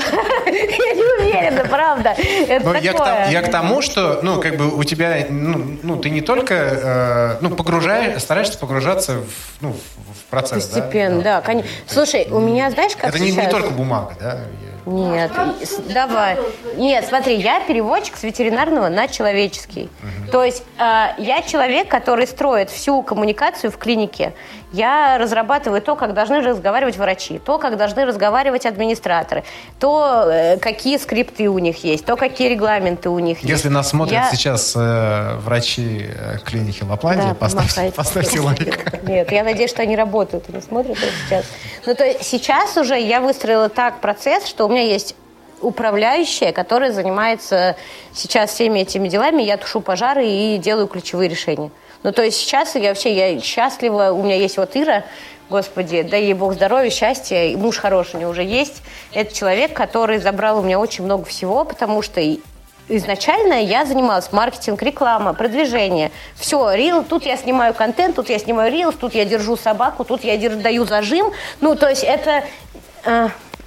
не уверена, правда. Это я, к тому, я к тому, что, ну, как бы у тебя, ну, ну ты не только, э, ну, погружаешь, стараешься погружаться в, ну, в процесс, постепенно, да, да? конечно. Слушай, у меня, знаешь, как это сейчас... Это не, не только бумага, да? Нет, давай. Нет, смотри, я переводчик с ветеринарного на человеческий. Угу. То есть э, я человек, который строит всю коммуникацию в клинике. Я разрабатываю то, как должны разговаривать врачи, то, как должны разговаривать администраторы, то, э, какие скрипты у них есть, то, какие регламенты у них Если есть. Если нас смотрят я... сейчас э, врачи э, клиники Лапландия, да, поставьте, поставьте лайк. Нет, я надеюсь, что они работают и не смотрят это сейчас. Ну, то есть сейчас уже я выстроила так процесс, что у меня есть управляющая, которая занимается сейчас всеми этими делами. Я тушу пожары и делаю ключевые решения. Ну, то есть сейчас я вообще я счастлива. У меня есть вот Ира, Господи, дай ей Бог здоровья, счастья. И муж хороший у меня уже есть. Это человек, который забрал у меня очень много всего, потому что изначально я занималась маркетинг, реклама, продвижение. Все, рил, тут я снимаю контент, тут я снимаю рилс, тут я держу собаку, тут я держу, даю зажим. Ну, то есть это... Э,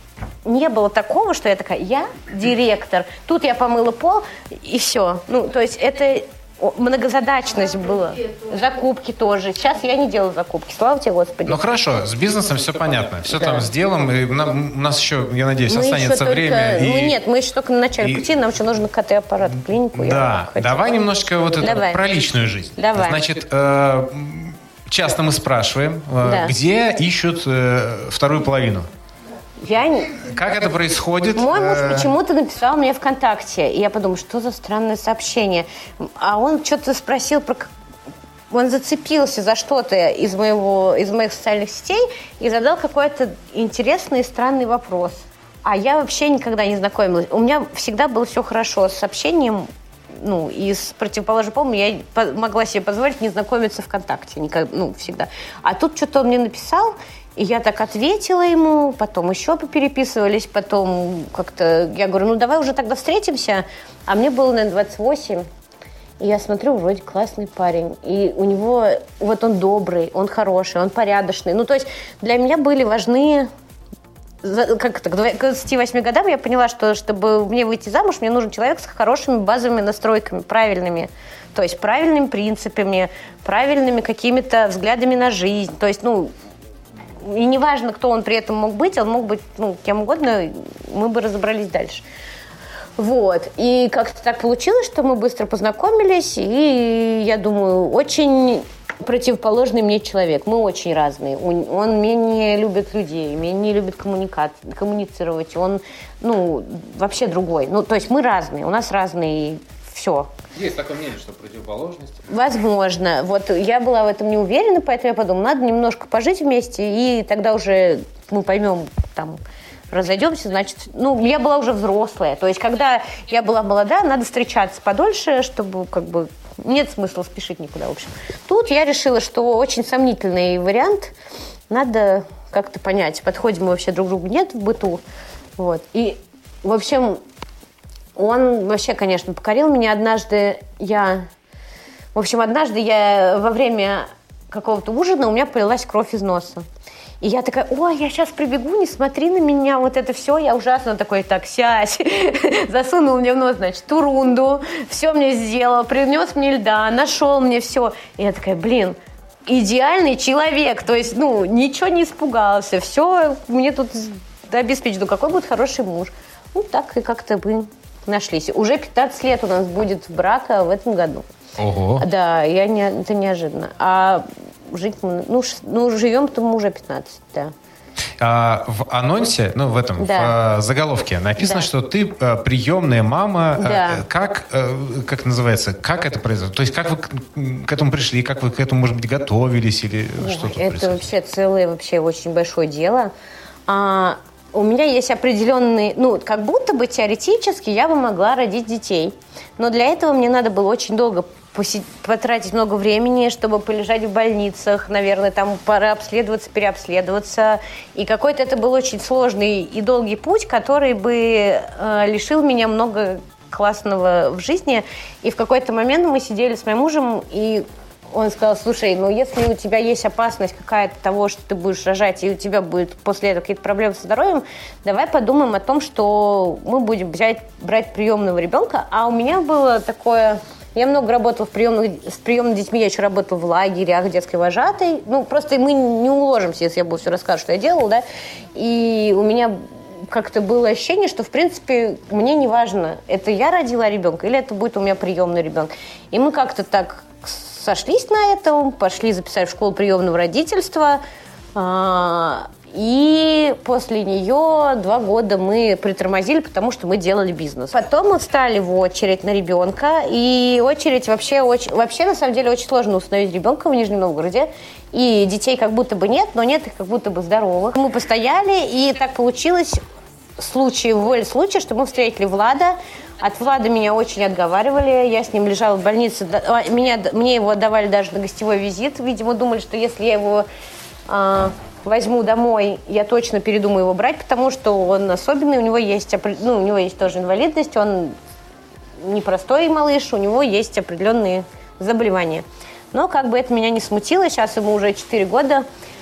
не было такого, что я такая, я директор, тут я помыла пол, и все. Ну, то есть это многозадачность была. Закупки тоже. Сейчас я не делаю закупки, слава тебе, Господи. Ну хорошо, с бизнесом все понятно. Все да. там сделаем. И нам, у нас еще, я надеюсь, мы останется время. Только, и... Ну нет, мы еще только на начале и... пути, нам еще нужно КТ-аппарат в клинику. Да, давай немножечко вот это давай. про личную жизнь. Давай. Значит, э, часто мы спрашиваем, э, да. где ищут э, вторую половину. Я... Как это происходит? Мой муж почему-то написал мне ВКонтакте. И я подумала, что за странное сообщение. А он что-то спросил про... Он зацепился за что-то из, моего, из моих социальных сетей и задал какой-то интересный и странный вопрос. А я вообще никогда не знакомилась. У меня всегда было все хорошо с сообщением. Ну, и с противоположным полом я могла себе позволить не знакомиться ВКонтакте. Никогда, ну, всегда. А тут что-то он мне написал... И я так ответила ему, потом еще попереписывались, потом как-то... Я говорю, ну давай уже тогда встретимся. А мне было, наверное, двадцать восемь. И я смотрю, вроде классный парень. И у него... Вот он добрый, он хороший, он порядочный. Ну, то есть для меня были важны... Как это, к двадцати восьми годам я поняла, что чтобы мне выйти замуж, мне нужен человек с хорошими базовыми настройками, правильными. То есть правильными принципами, правильными какими-то взглядами на жизнь. То есть, ну... И неважно, кто он при этом мог быть, он мог быть, ну, кем угодно, мы бы разобрались дальше. Вот. И как-то так получилось, что мы быстро познакомились, и, я думаю, очень противоположный мне человек. Мы очень разные. Он менее любит людей, менее любит коммуника... коммуницировать. Он, ну, вообще другой. Ну, то есть мы разные, у нас разные, все. Есть такое мнение, что противоположность. Возможно. Вот я была в этом не уверена, поэтому я подумала, надо немножко пожить вместе, и тогда уже мы поймем, там, разойдемся, значит... Ну, я была уже взрослая. То есть, когда я была молодая, надо встречаться подольше, чтобы, как бы, нет смысла спешить никуда, в общем. Тут я решила, что очень сомнительный вариант. Надо как-то понять, подходим мы вообще друг к другу, нет в быту. Вот. И, в общем... Он вообще, конечно, покорил меня. Однажды я... В общем, однажды я во время какого-то ужина у меня полилась кровь из носа. И я такая, ой, я сейчас прибегу, не смотри на меня, вот это все. Я ужасно такой, так, сядь. Засунул мне в нос, значит, турунду. Все мне сделал, принес мне льда, нашел мне все. И я такая, блин, идеальный человек. То есть, ну, ничего не испугался. Все мне тут обеспечено. Какой будет хороший муж. Ну, так и как-то мы... нашлись. Уже пятнадцать лет у нас будет брака в этом году. Ого. Да, я не, это неожиданно. А жить мы, ну, ш, ну живем-то мы уже пятнадцать, да. А, в анонсе, ну, в этом, да. в заголовке написано, да. что ты а, приемная мама. Да. А, как, а, как называется, как это произошло? То есть, как вы к, к этому пришли, как вы к этому, может быть, готовились или Ой, что-то это происходит? вообще целое, вообще очень большое дело. А, у меня есть определенный, ну, как будто бы теоретически я бы могла родить детей. Но для этого мне надо было очень долго посид... потратить много времени, чтобы полежать в больницах, наверное, там пора обследоваться, переобследоваться. И какой-то это был очень сложный и долгий путь, который бы э, лишил меня много классного в жизни. И в какой-то момент мы сидели с моим мужем, и он сказал, слушай, ну если у тебя есть опасность какая-то того, что ты будешь рожать, и у тебя будет после этого какие-то проблемы со здоровьем, давай подумаем о том, что мы будем взять, брать приемного ребенка. А у меня было такое... Я много работала в приемных, с приемными детьми, я еще работала в лагерях детской вожатой. Ну, просто мы не уложимся, если я буду все рассказывать, что я делала, да. И у меня как-то было ощущение, что, в принципе, мне не важно, это я родила ребенка или это будет у меня приемный ребенок. И мы как-то так сошлись на этом, пошли записать в школу приемного родительства. И после нее два года мы притормозили, потому что мы делали бизнес. Потом мы встали в очередь на ребенка. И очередь вообще, очень, вообще на самом деле, очень сложно установить ребенка в Нижнем Новгороде. И детей как будто бы нет, но нет их как будто бы здоровых. Мы постояли, и так получилось, случай, воле случая, что мы встретили Влада. От Влада меня очень отговаривали. Я с ним лежала в больнице. Меня, мне его отдавали даже на гостевой визит. Видимо, думали, что если я его... возьму домой, я точно передумаю его брать, потому что он особенный, у него есть, ну, у него есть тоже инвалидность, он непростой малыш, у него есть определенные заболевания. Но как бы это меня не смутило, сейчас ему уже четыре года,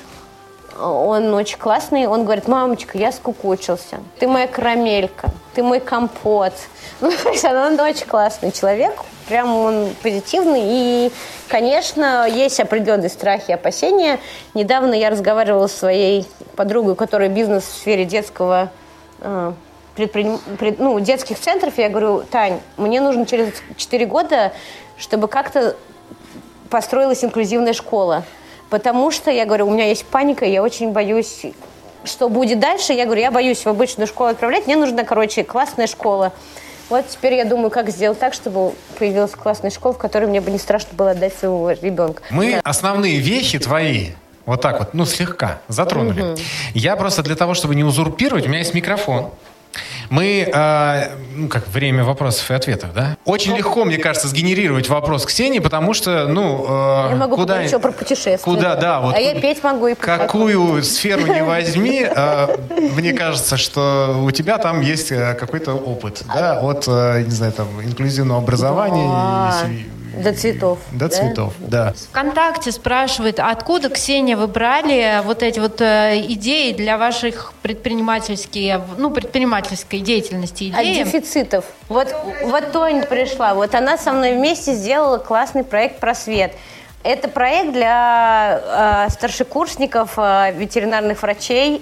он очень классный, он говорит: мамочка, я скукочился, ты моя карамелька, ты мой компот. Ну, он очень классный человек, прям он позитивный. И, конечно, есть определенные страхи и опасения. Недавно я разговаривала со своей подругой, которая бизнес в сфере детского, э, предприним... пред... ну, детских центров. Я говорю: Тань, мне нужно через четыре года, чтобы как-то построилась инклюзивная школа. Потому что, я говорю, у меня есть паника, я очень боюсь, что будет дальше. Я говорю, я боюсь в обычную школу отправлять, мне нужна, короче, классная школа. Вот теперь я думаю, как сделать так, чтобы появилась классная школа, в которой мне бы не страшно было отдать своего ребенка. Мы да. основные вехи твои вот так вот, ну, слегка затронули. Угу. Я просто для того, чтобы не узурпировать, у меня есть микрофон. Мы, э, ну, как время вопросов и ответов, да? Очень легко, мне кажется, сгенерировать вопрос Ксении, потому что, ну, э, я могу куда... еще про путешествия. Куда, да. Вот, а я петь могу и путешествовать. Какую сферу не возьми, э, мне кажется, что у тебя там есть какой-то опыт, да, от, э, не знаю, там, инклюзивного образования. Да. И, До цветов. До да? цветов, да. ВКонтакте спрашивает, откуда, Ксения, вы брали вот эти вот э, идеи для ваших предпринимательских, ну, предпринимательской деятельности? Идеи? От дефицитов. Вот, вот Тоня пришла, вот она со мной вместе сделала классный проект «Просвет». Это проект для э, старшекурсников, э, ветеринарных врачей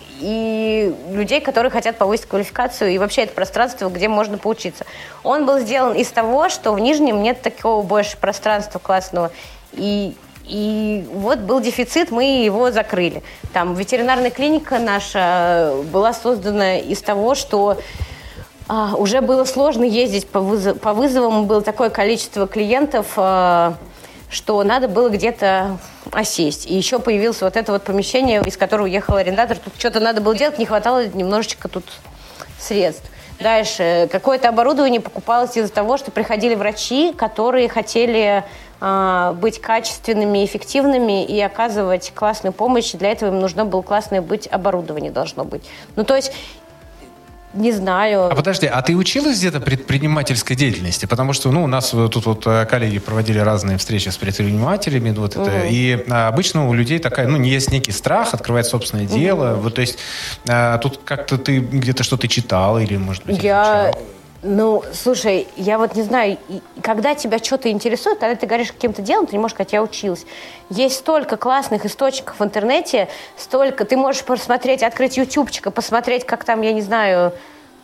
и людей, которые хотят повысить квалификацию, и вообще это пространство, где можно поучиться. Он был сделан из того, что в Нижнем нет такого больше пространства классного. И, и вот был дефицит, мы его закрыли. Там ветеринарная клиника наша была создана из того, что а, уже было сложно ездить по, вызов, по вызовам, было такое количество клиентов, а, что надо было где-то осесть. И еще появилось вот это вот помещение, из которого уехал арендатор. Тут что-то надо было делать, не хватало немножечко тут средств. Дальше. Какое-то оборудование покупалось из-за того, что приходили врачи, которые хотели э, быть качественными, эффективными и оказывать классную помощь. Для этого им нужно было классное быть оборудование должно быть. Ну, то есть не знаю. А подожди, а ты училась где-то предпринимательской деятельности? Потому что, ну, у нас тут вот коллеги проводили разные встречи с предпринимателями, вот это, угу. и а, обычно у людей такая, ну, есть некий страх открывать собственное угу. дело. Вот, то есть а, тут как-то ты где-то что-то читала или, может быть, я... изучала? Ну, слушай, я вот не знаю, когда тебя что-то интересует, когда ты говоришь каким-то делом, ты не можешь сказать, я училась. Есть столько классных источников в интернете, столько, ты можешь посмотреть, открыть ютубчик и посмотреть, как там, я не знаю,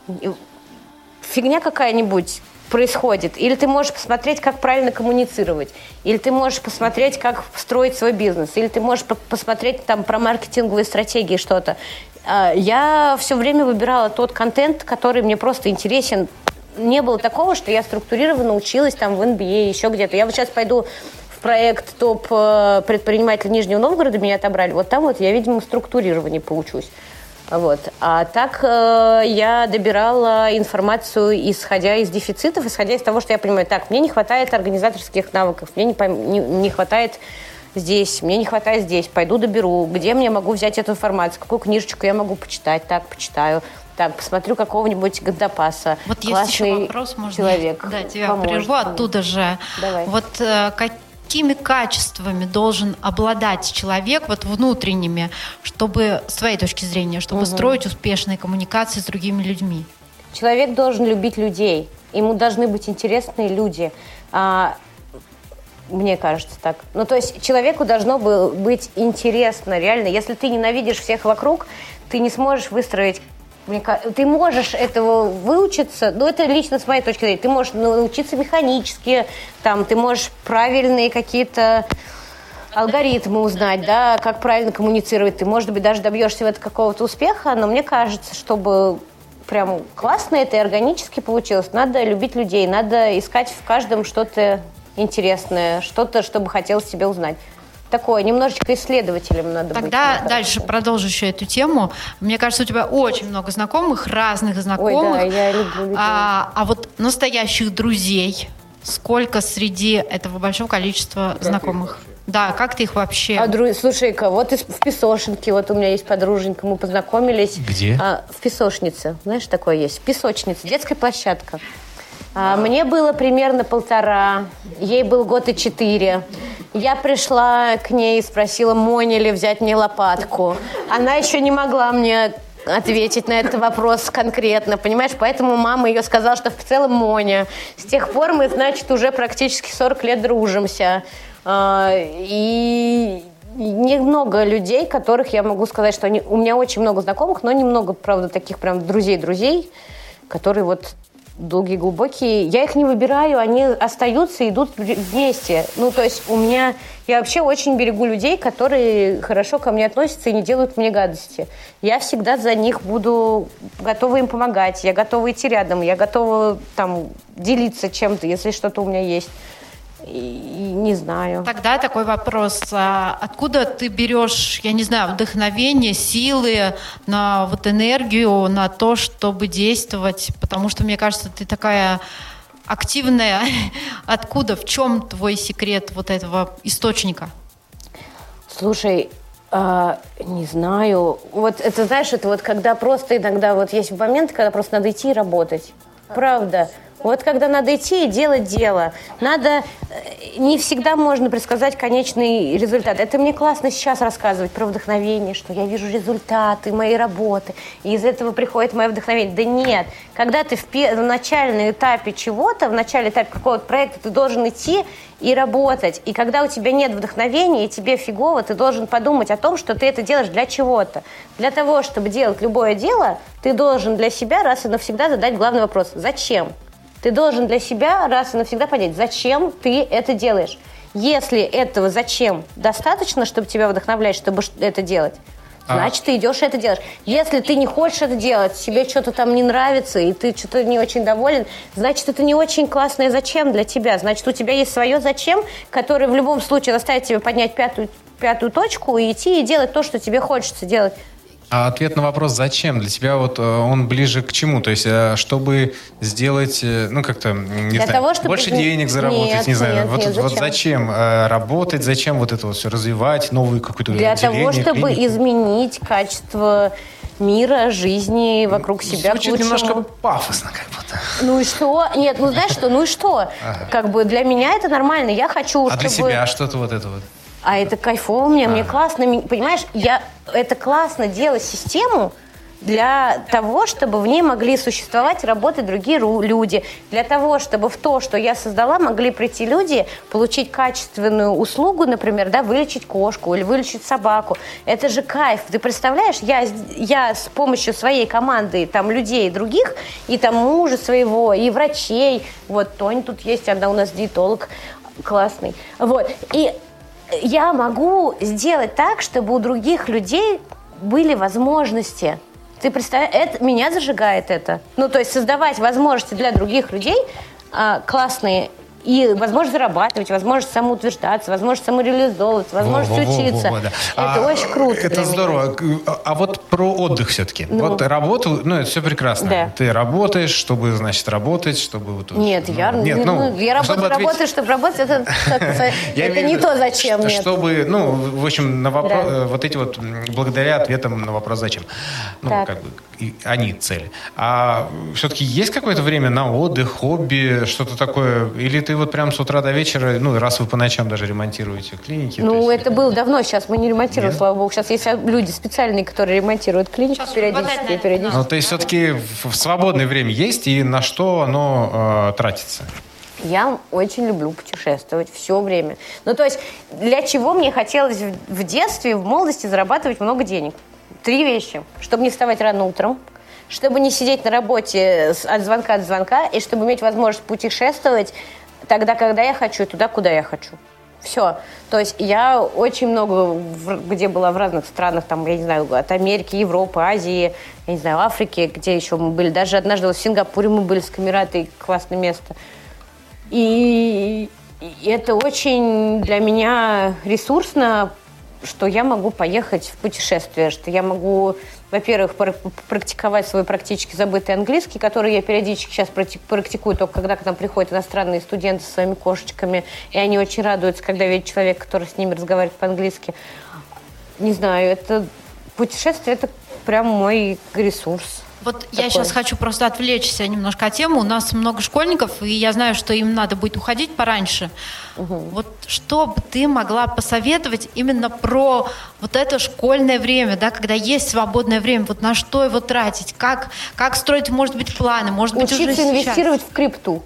фигня какая-нибудь происходит. Или ты можешь посмотреть, как правильно коммуницировать. Или ты можешь посмотреть, как строить свой бизнес. Или ты можешь посмотреть там про маркетинговые стратегии что-то. Я все время выбирала тот контент, который мне просто интересен. Не было такого, что я структурированно училась там в эн би эй, еще где-то. Я вот сейчас пойду в проект «Топ предприниматель Нижнего Новгорода», меня отобрали. Вот там вот я, видимо, в структурировании поучусь. Вот. А так э, я добирала информацию, исходя из дефицитов, исходя из того, что я понимаю, так, мне не хватает организаторских навыков, мне не, не, не хватает здесь, мне не хватает здесь, пойду доберу, где мне могу взять эту информацию, какую книжечку я могу почитать, так, почитаю. Так, посмотрю какого-нибудь Гандапаса. Вот классный есть еще вопрос, можно человек. Да, тебя поможет. прерву оттуда же. Давай. Вот э, какими качествами должен обладать человек, вот внутренними, чтобы, с твоей точки зрения, чтобы угу. строить успешные коммуникации с другими людьми? Человек должен любить людей. Ему должны быть интересные люди. А, мне кажется так. Ну, то есть человеку должно быть интересно, реально. Если ты ненавидишь всех вокруг, ты не сможешь выстроить Мне кажется, ты можешь этого выучиться, ну, это лично с моей точки зрения, ты можешь научиться механически, там, ты можешь правильные какие-то алгоритмы узнать, да, как правильно коммуницировать, ты, может быть, даже добьешься в этом какого-то успеха, но мне кажется, чтобы прям классно это и органически получилось, надо любить людей, надо искать в каждом что-то интересное, что-то, чтобы хотелось себе узнать. Такое, немножечко исследователем надо быть. Тогда дальше продолжу еще эту тему. Мне кажется, у тебя очень много знакомых, разных знакомых. Ой, да, я люблю людей. А, а вот настоящих друзей сколько среди этого большого количества как знакомых? Да, как ты их вообще... А, дру... Слушай-ка, вот из... в Песошнике, вот у меня есть подруженька, мы познакомились. Где? А, в Песошнице, знаешь, такое есть. Песочница, детская площадка. А, мне было примерно полтора, ей был год и четыре. Я пришла к ней и спросила, Моня ли взять мне лопатку. Она еще не могла мне ответить на этот вопрос конкретно, понимаешь? Поэтому мама ее сказала, что в целом Моня. С тех пор мы, значит, уже практически сорок лет дружимся. И немного людей, которых я могу сказать, что они... У меня очень много знакомых, но немного, правда, таких прям друзей-друзей, которые вот... долгие, глубокие. Я их не выбираю, они остаются и идут вместе. Ну, то есть у меня... Я вообще очень берегу людей, которые хорошо ко мне относятся и не делают мне гадости. Я всегда за них буду готова им помогать, я готова идти рядом, я готова там делиться чем-то, если что-то у меня есть. И, и не знаю. Тогда такой вопрос. А откуда ты берешь, я не знаю, вдохновение, силы, на вот энергию, на то, чтобы действовать? Потому что, мне кажется, ты такая активная. Откуда, в чем твой секрет вот этого источника? Слушай, а, не знаю. Вот это, знаешь, это вот когда просто иногда вот есть моменты, когда просто надо идти и работать. Правда. Вот когда надо идти и делать дело, надо, не всегда можно предсказать конечный результат. Это мне классно сейчас рассказывать про вдохновение, что я вижу результаты моей работы, и из этого приходит мое вдохновение. Да нет, когда ты в, пе- в начальном этапе чего-то, в начале этапе какого-то проекта, ты должен идти и работать. И когда у тебя нет вдохновения, и тебе фигово, ты должен подумать о том, что ты это делаешь для чего-то. Для того, чтобы делать любое дело, ты должен для себя раз и навсегда задать главный вопрос. Зачем? Ты должен для себя раз и навсегда понять, зачем ты это делаешь. Если этого зачем достаточно, чтобы тебя вдохновлять, чтобы это делать, значит, а. ты идешь и это делаешь. Если ты не хочешь это делать, тебе что-то там не нравится, и ты что-то не очень доволен, значит, это не очень классное зачем для тебя. Значит, у тебя есть свое зачем, которое в любом случае заставит тебя поднять пятую, пятую точку и идти и делать то, что тебе хочется делать. А ответ на вопрос «зачем?» для тебя вот он ближе к чему? То есть, чтобы сделать, ну, как-то, не для знаю, того, чтобы... больше денег заработать, нет, не знаю. Нет, вот, нет, вот зачем? зачем работать, зачем вот это вот все развивать, новую какую-то Для отделение, того, чтобы клинику? изменить качество мира, жизни вокруг себя Звучит к лучшему. немножко пафосно как будто. Ну и что? Нет, ну знаешь что, ну и что? Ага. Как бы для меня это нормально, я хочу, а чтобы... для себя что-то вот это вот? А это кайфово мне, а. мне классно, понимаешь, я, это классно делать систему для того, чтобы в ней могли существовать, работать другие люди, для того, чтобы в то, что я создала, могли прийти люди, получить качественную услугу, например, да, вылечить кошку или вылечить собаку. Это же кайф. Ты представляешь, я, я с помощью своей команды, там, людей других, и там мужа своего, и врачей, вот Тоня тут есть, она у нас диетолог классный, вот, и я могу сделать так, чтобы у других людей были возможности. Ты представляешь, это, меня зажигает это. Ну, то есть создавать возможности для других людей а, классные. И возможность зарабатывать, возможность самоутверждаться, возможность самореализовываться, возможность во, во, учиться. Во, во, да. Это а, очень круто. Это здорово. Меня. А вот про отдых все-таки. Ну, вот работу, ну, это все прекрасно. Да. Ты работаешь, чтобы, значит, работать, чтобы... Вот, нет, ну, я, нет, ну, я работаю, чтобы работаю, ответить... чтобы работать, это, это не то, зачем. Нет. Чтобы, ну, в общем, на вопрос, вот эти вот, благодаря ответам на вопрос «зачем?». Ну, так. как бы, и они цели. А все-таки есть какое-то время на отдых, хобби, что-то такое? Или ты вот прям с утра до вечера, ну, раз вы по ночам даже ремонтируете клиники? Ну, есть... это было давно, сейчас мы не ремонтируем, Нет? слава богу. Сейчас есть люди специальные, которые ремонтируют клиники сейчас периодически. периодически. Ну, то есть все-таки в свободное время есть, и на что оно э, тратится? Я очень люблю путешествовать все время. Ну, то есть для чего мне хотелось в детстве, в молодости зарабатывать много денег? Три вещи. Чтобы не вставать рано утром, чтобы не сидеть на работе от звонка до звонка, и чтобы иметь возможность путешествовать тогда, когда я хочу, и туда, куда я хочу. Все. То есть я очень много, где была в разных странах, там, я не знаю, от Америки, Европы, Азии, я не знаю, Африки, где еще мы были. Даже однажды вот в Сингапуре мы были с Камератой, классное место. И, и это очень для меня ресурсно, что я могу поехать в путешествие, что я могу, во-первых, практиковать свой практически забытый английский, который я периодически сейчас практикую, только когда к нам приходят иностранные студенты со своими кошечками, и они очень радуются, когда видят человека, который с ними разговаривает по-английски. Не знаю, это путешествие, это прям мой ресурс. Вот такой. Я сейчас хочу просто отвлечься немножко от темы. У нас много школьников, и я знаю, что им надо будет уходить пораньше. Угу. Вот что бы ты могла посоветовать именно про вот это школьное время, да, когда есть свободное время, вот на что его тратить, как, как строить, может быть, планы, может быть, уже сейчас. Учиться инвестировать в крипту.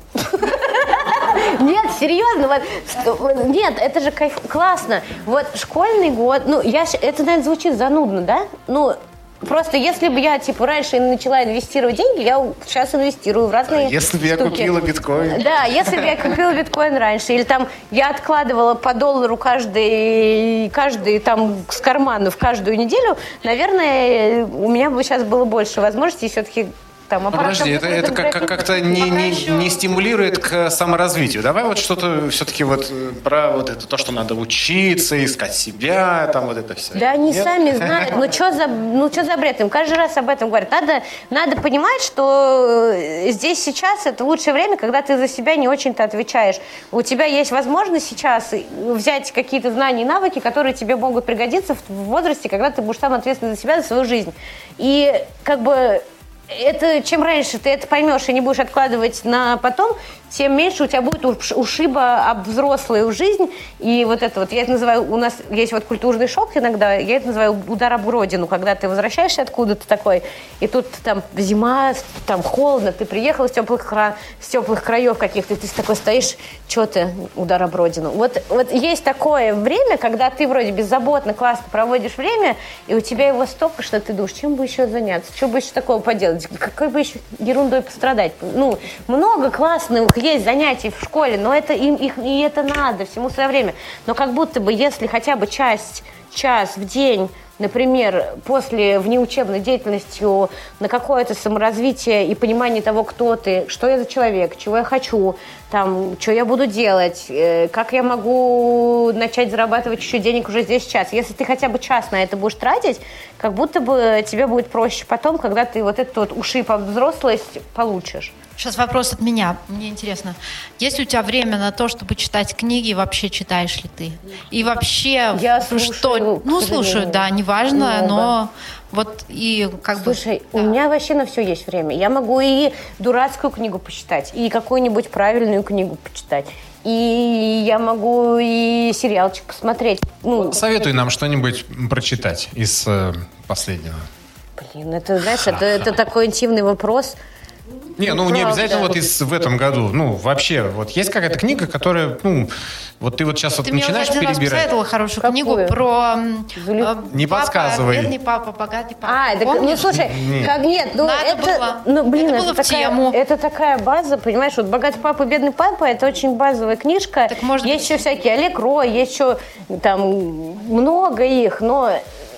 Нет, серьезно, вот, нет, это же кайф, классно. Вот школьный год, ну, я, это, наверное, звучит занудно, да? Ну, просто если бы я, типа, раньше начала инвестировать деньги, я сейчас инвестирую в разные Если бы я штуки. купила биткоин. Да, если бы я купила биткоин раньше, или там я откладывала по доллару каждый, каждый там с кармана в каждую неделю, наверное, у меня бы сейчас было больше возможностей все-таки. Там, ну, подожди, это, это как, как, как-то не, не, не стимулирует к саморазвитию. Давай вот что-то все-таки вот про вот это, то, что надо учиться, искать себя, там вот это все. Да они Нет? сами знают, ну что за, ну, что за бред, им каждый раз об этом говорят. Надо, надо понимать, что здесь сейчас это лучшее время, когда ты за себя не очень-то отвечаешь. У тебя есть возможность сейчас взять какие-то знания и навыки, которые тебе могут пригодиться в возрасте, когда ты будешь сам ответственен за себя, за свою жизнь. И как бы... Это, чем раньше ты это поймешь и не будешь откладывать на потом, тем меньше у тебя будет ушиба об взрослую жизнь. И вот это вот, я это называю, у нас есть вот культурный шок иногда, я это называю удар об родину, когда ты возвращаешься откуда-то такой, и тут там зима, там холодно, ты приехал из теплых, кра... с теплых краев каких-то, и ты такой стоишь, что ты, удар об родину. Вот, вот есть такое время, когда ты вроде беззаботно, классно проводишь время, и у тебя его столько, что ты думаешь, чем бы еще заняться, что бы еще такого поделать, какой бы еще ерундой пострадать. Ну, много классных есть занятий в школе, но это им их и это надо, всему свое время. Но как будто бы, если хотя бы часть, час в день, например, после внеучебной деятельности на какое-то саморазвитие и понимание того, кто ты, что я за человек, чего я хочу, там, что я буду делать, как я могу начать зарабатывать еще денег уже здесь сейчас. Если ты хотя бы час на это будешь тратить, как будто бы тебе будет проще потом, когда ты вот этот вот ушиб об взрослость получишь. Сейчас вопрос от меня. Мне интересно, есть у тебя время на то, чтобы читать книги? Вообще читаешь ли ты? И вообще, я что? слушаю, Ну, слушаю, да, неважно, много. Но вот и как Слушай, бы... у да. меня вообще на все есть время. Я могу и дурацкую книгу почитать, и какую-нибудь правильную книгу почитать, и я могу и сериалчик посмотреть. Ну, Советуй нам что-нибудь прочитать из э, последнего. Блин, это, знаешь, это, это такой интимный вопрос. Не, ну Правда. не обязательно вот из, в этом году. Ну, вообще, вот есть какая-то книга, которая, ну, вот ты вот сейчас вот Ты мне уже начинаешь один раз перебирать. посоветовала хорошую Какую? книгу про Зули... э, Не папа, подсказывай. бедный папа, богатый папа. А, так, ну Помнишь? слушай, Нет. как нет, ну Надо это, было. ну блин, Это это, было в такая, тему. это такая база, понимаешь, вот «Богатый папа, бедный папа» это очень базовая книжка. Так, может есть быть... еще всякие Олег Рой, есть еще там много их, но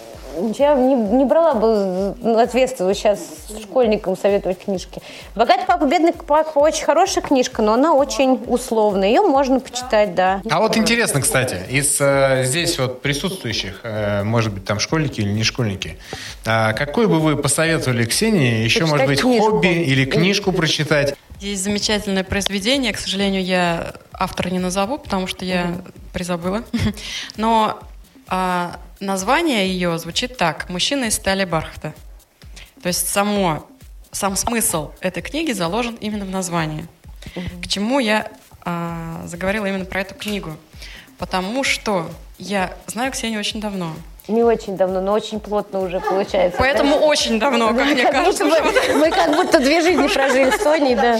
я не, не брала бы ответственность сейчас школьникам советовать книжки. «Богатый папа, бедный папа» очень хорошая книжка, но она очень условная. Ее можно почитать, да. А вот интересно, кстати, из э, здесь вот присутствующих, э, может быть, там школьники или не школьники, э, какой бы вы посоветовали Ксении еще, Почитать может быть, книжку. хобби или книжку прочитать? Есть замечательное произведение, к сожалению, я автора не назову, потому что я mm-hmm. призабыла. Но а, название ее звучит так: «Мужчина из стали бархата». То есть само, сам смысл этой книги заложен именно в названии. Mm-hmm. К чему я а, заговорила именно про эту книгу? Потому что я знаю Ксению очень давно. Не очень давно, но очень плотно уже получается. Поэтому да? очень давно, как мне как кажется. будто бы, мы как будто две жизни прожили с Соней, да.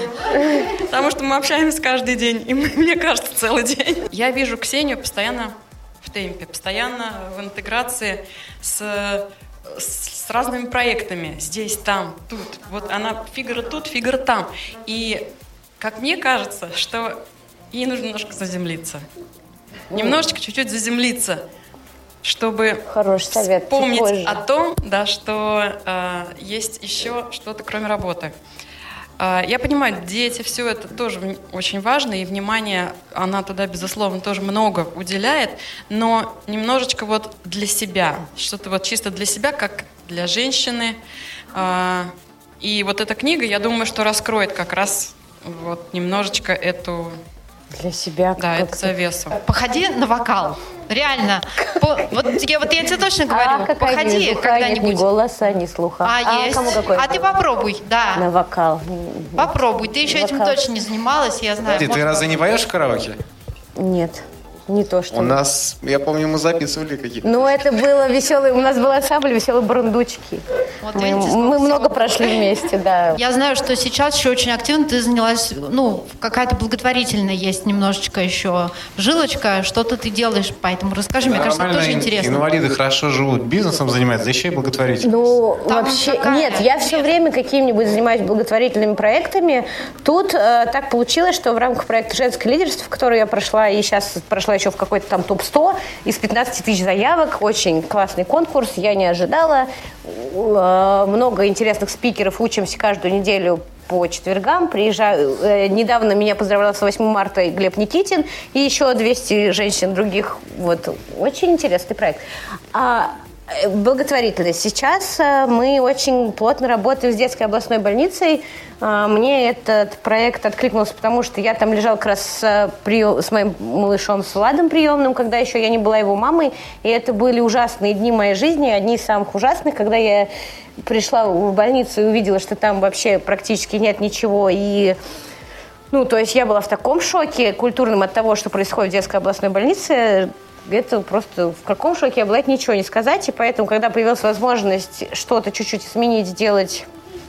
Потому что мы общаемся каждый день, и мы, мне кажется, целый день. Я вижу Ксению постоянно в темпе, постоянно в интеграции с с, с разными проектами. Здесь, там, тут. Вот она фигура тут, фигура там. И как мне кажется, что ей нужно немножко заземлиться. Немножечко, чуть-чуть заземлиться, чтобы Хороший совет. вспомнить Позже. о том, да, что э, есть еще что-то, кроме работы. Э, я понимаю, дети, все это тоже в- очень важно, и внимание она туда, безусловно, тоже много уделяет, но немножечко вот для себя, что-то вот чисто для себя, как для женщины. Э, и вот эта книга, я думаю, что раскроет как раз вот немножечко эту, Для себя. да, как-то. эту завесу. Походи на вокал. Реально. По- вот, я, вот я тебе точно говорю. А, какая Походи ни звука, нет, ни когда-нибудь. голоса, ни слуха. А, есть. кому какой? А ты попробуй, да. На вокал. Попробуй. Ты еще этим Вокал. точно не занималась, я знаю. Ты, ты Может, разве не поешь в караоке? Нет, не то, что... У нас, я помню, мы записывали какие-то. Ну, это было веселый... У нас был ансамбль «Веселые бурундучки». Вот мы видите, сколько мы всего много прошли вместе, да. Я знаю, что сейчас еще очень активно ты занялась, ну, какая-то благотворительная есть немножечко еще жилочка, что-то ты делаешь, поэтому расскажи, мне кажется, это тоже Нормально, интересно. инвалиды хорошо живут, бизнесом занимаются, да еще и благотворительностью. Ну, Там вообще, какая? нет, я все время какими-нибудь занимаюсь благотворительными проектами. Тут э, так получилось, что в рамках проекта «Женское лидерство», в который я прошла, и сейчас прошла еще в какой-то там топ сто, из пятнадцати тысяч заявок, очень классный конкурс, я не ожидала. Э, много интересных спикеров, учимся каждую неделю по четвергам. Приезжаю. Э, недавно меня поздравлял с восьмым марта Глеб Никитин и еще двести женщин других. Вот, очень интересный проект. А э, благотворительность. Сейчас э, мы очень плотно работаем с детской областной больницей. Э, мне этот проект откликнулся, потому что я там лежала как раз с, э, прием- с моим малышом, с Владом приемным, когда еще я не была его мамой. И это были ужасные дни моей жизни, одни из самых ужасных, когда я пришла в больницу и увидела, что там вообще практически нет ничего. И, ну, то есть я была в таком шоке культурном от того, что происходит в детской областной больнице. Это просто в каком шоке я была, это ничего не сказать. И поэтому, когда появилась возможность что-то чуть-чуть изменить, сделать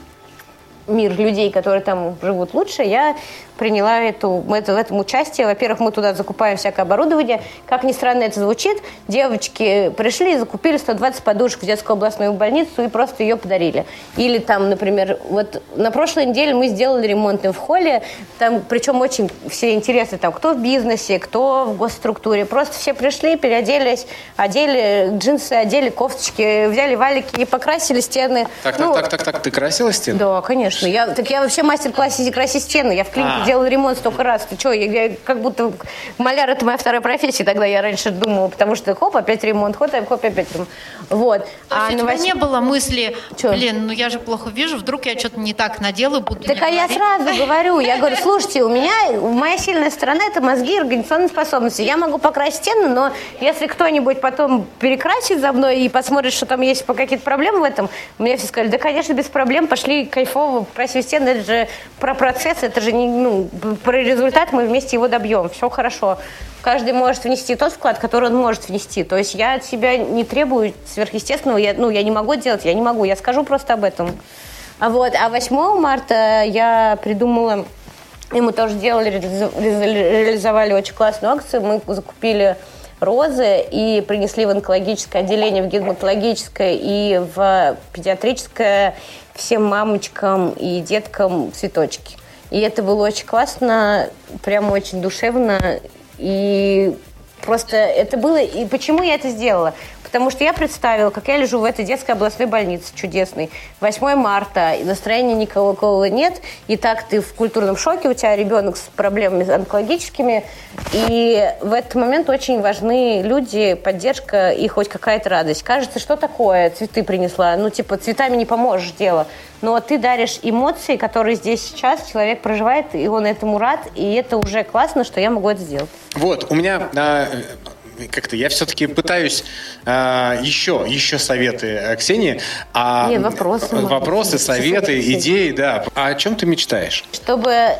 мир людей, которые там живут лучше, я приняла эту, это, в этом участие. Во-первых, мы туда закупаем всякое оборудование. Как ни странно это звучит, девочки пришли и закупили сто двадцать подушек в детскую областную больницу и просто ее подарили. Или там, например, вот на прошлой неделе мы сделали ремонт в холле, там, причем очень все интересны, там, кто в бизнесе, кто в госструктуре. Просто все пришли, переоделись, одели джинсы, одели кофточки, взяли валики и покрасили стены. Так, Ну, так, так, так, так, ты красила стену? да, конечно. Я, так я вообще мастер-классе красить стены. Я в клинике А. делала ремонт столько раз. Ты что, я, я как будто маляр — это моя вторая профессия. Тогда я раньше думала, потому что хоп, опять ремонт, хоп, хоп, опять ремонт. Вот. То есть у на тебя восьм- не было мысли, Чё? блин, ну я же плохо вижу, вдруг я что-то не так наделаю, буду Так не а я говорить. сразу говорю, я говорю, слушайте, у меня, моя сильная сторона — это мозги и организационные способности. Я могу покрасить стены, но если кто-нибудь потом перекрасит за мной и посмотрит, что там есть какие-то проблемы в этом, мне все сказали, да, конечно, без проблем, пошли кайфово, красить стены, это же про процесс, это же не, ну, про результат, мы вместе его добьем, все хорошо. Каждый может внести тот вклад, который он может внести. То есть я от себя не требую сверхъестественного, я, ну, я не могу делать, я не могу, я скажу просто об этом. А вот, а восьмого марта я придумала, и мы тоже делали, реализовали очень классную акцию, мы закупили розы и принесли в онкологическое отделение, в гематологическое и в педиатрическое всем мамочкам и деткам цветочки. И это было очень классно, прям очень душевно. И просто это было... И почему я это сделала? Потому что я представила, как я лежу в этой детской областной больнице чудесной. восьмого марта, и настроения никакого нет. И так ты в культурном шоке, у тебя ребенок с проблемами онкологическими. И в этот момент очень важны люди, поддержка и хоть какая-то радость. Кажется, что такое? Цветы принесла. Ну, типа, цветами не поможешь дело. Но ты даришь эмоции, которые здесь сейчас человек проживает, и он этому рад. И это уже классно, что я могу это сделать. Вот, у меня а, как-то я все-таки пытаюсь а, еще, еще советы а, Ксении. А, Нет, вопросы, может Вопросы, быть. советы, Часов идеи, да. А о чем ты мечтаешь? Чтобы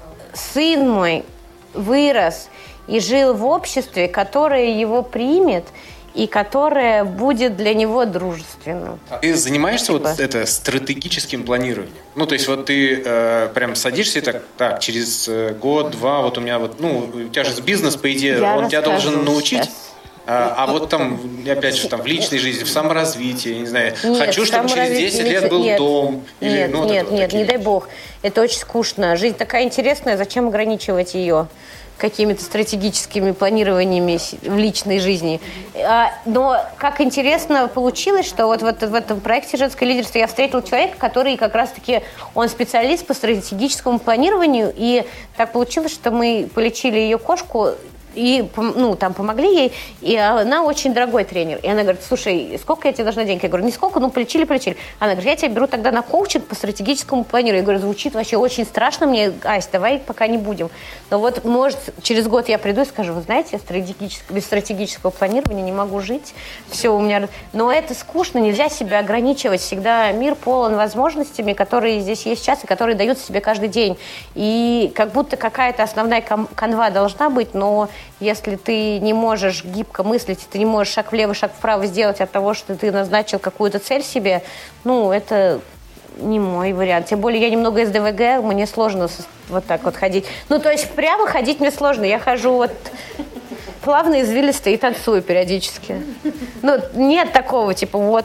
сын мой вырос и жил в обществе, которое его примет и которое будет для него дружественным. Ты занимаешься вот Спасибо. это стратегическим планированием? Ну, то есть вот ты э, прям садишься и так, так, через э, год, два, вот у меня вот, ну, у тебя же бизнес, по идее, Я он тебя расскажу должен научить? сейчас. А, а вот там, опять же, там в личной жизни, в саморазвитии, не знаю, нет, хочу, чтобы через десять лет был нет, дом. Или, нет, ну, вот нет, вот нет, такие. не дай бог. Это очень скучно. Жизнь такая интересная, зачем ограничивать ее какими-то стратегическими планированиями в личной жизни. А, но как интересно получилось, что вот, вот в этом проекте «Женское лидерство» я встретила человека, который как раз-таки, он специалист по стратегическому планированию, и так получилось, что мы полечили ее кошку, и, ну, там помогли ей, и она очень дорогой тренер. И она говорит, слушай, сколько я тебе должна денег? Я говорю, нисколько, ну, полечили, полечили. Она говорит, я тебя беру тогда на коучинг по стратегическому планированию. Я говорю, звучит вообще очень страшно мне, Ась, давай пока не будем. Но вот, может, через год я приду и скажу, вы знаете, стратегического, без стратегического планирования не могу жить, все у меня... Но это скучно, нельзя себя ограничивать. Всегда мир полон возможностями, которые здесь есть сейчас, и которые даются себе каждый день. И как будто какая-то основная канва должна быть, но если ты не можешь гибко мыслить, ты не можешь шаг влево, шаг вправо сделать от того, что ты назначил какую-то цель себе, ну, это не мой вариант. Тем более я немного из ДВГ, мне сложно вот так вот ходить. Ну, то есть прямо ходить мне сложно. Я хожу вот плавно, извилисто и танцую периодически. Ну, нет такого, типа, вот,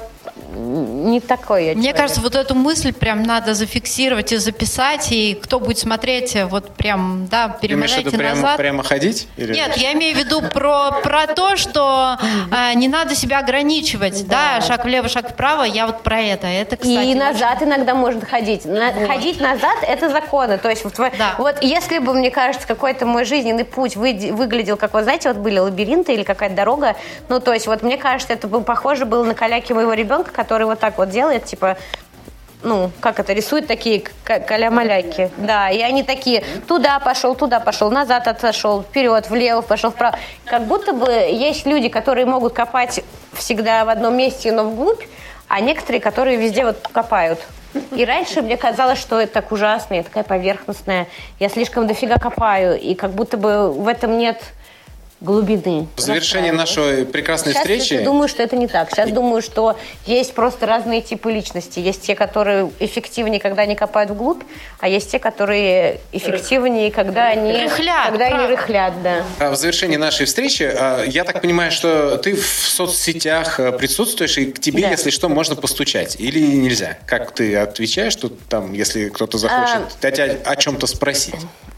не такой я Мне человек. кажется, вот эту мысль прям надо зафиксировать и записать, и кто будет смотреть, вот прям, да, перемотайте Ты имеешь в виду назад. прямо, прямо ходить? Или... Нет, я имею в виду про, про то, что э, не надо себя ограничивать, да. да, шаг влево, шаг вправо, я вот про это. Это, кстати, и назад очень... иногда можно ходить. На... Вот. Ходить назад – это законы. То есть вот, да. вот если бы, мне кажется, какой-то мой жизненный путь вы... выглядел, как, вы знаете, вот были лабиринты или какая-то дорога, ну, то есть вот мне кажется, это было, похоже было на коляки моего ребенка, который вот так вот делает, типа, ну, как это, рисует такие каля-маляки. Да, и они такие, туда пошел, туда пошел, назад отошел, вперед, влево, пошел, вправо. Как будто бы есть люди, которые могут копать всегда в одном месте, но вглубь, а некоторые, которые везде вот копают. И раньше мне казалось, что это так ужасно, я такая поверхностная, я слишком дофига копаю, и как будто бы в этом нет... глубины. В завершении нашей прекрасной Сейчас встречи... я думаю, что это не так. Сейчас думаю, что есть просто разные типы личности. Есть те, которые эффективнее, когда они копают вглубь, а есть те, которые эффективнее, когда они рыхлят, когда они рыхлят, да. В завершении нашей встречи, я так понимаю, что ты в соцсетях присутствуешь, и к тебе, да. если что, можно постучать. Или нельзя? Как ты отвечаешь, что там, если кто-то захочет а... тебя о чем-то спросить?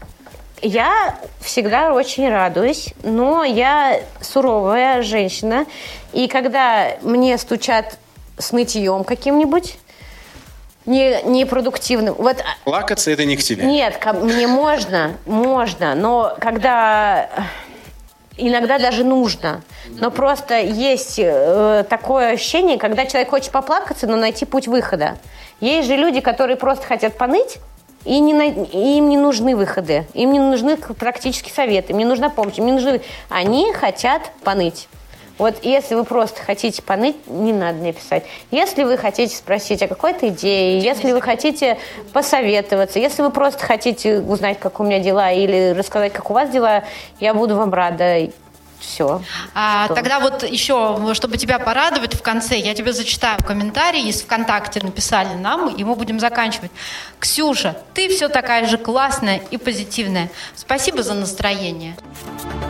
Я всегда очень радуюсь, но я суровая женщина, и когда мне стучат с нытьем каким-нибудь, не, непродуктивным... Вот, плакаться это не к тебе? Нет, ко, мне можно, можно, но когда... Иногда даже нужно. Но просто есть э, такое ощущение, когда человек хочет поплакаться, но найти путь выхода. Есть же люди, которые просто хотят поныть, и, не, и им не нужны выходы, им не нужны практические советы, им не нужна помощь, им не нужны... Они хотят поныть. Вот если вы просто хотите поныть, не надо мне писать. Если вы хотите спросить о какой-то идее, если вы хотите посоветоваться, если вы просто хотите узнать, как у меня дела, или рассказать, как у вас дела, я буду вам рада. Все. А, тогда вот еще, чтобы тебя порадовать в конце, я тебе зачитаю комментарий из ВКонтакте, написали нам, и мы будем заканчивать. Ксюша, ты все такая же классная и позитивная. Спасибо за настроение.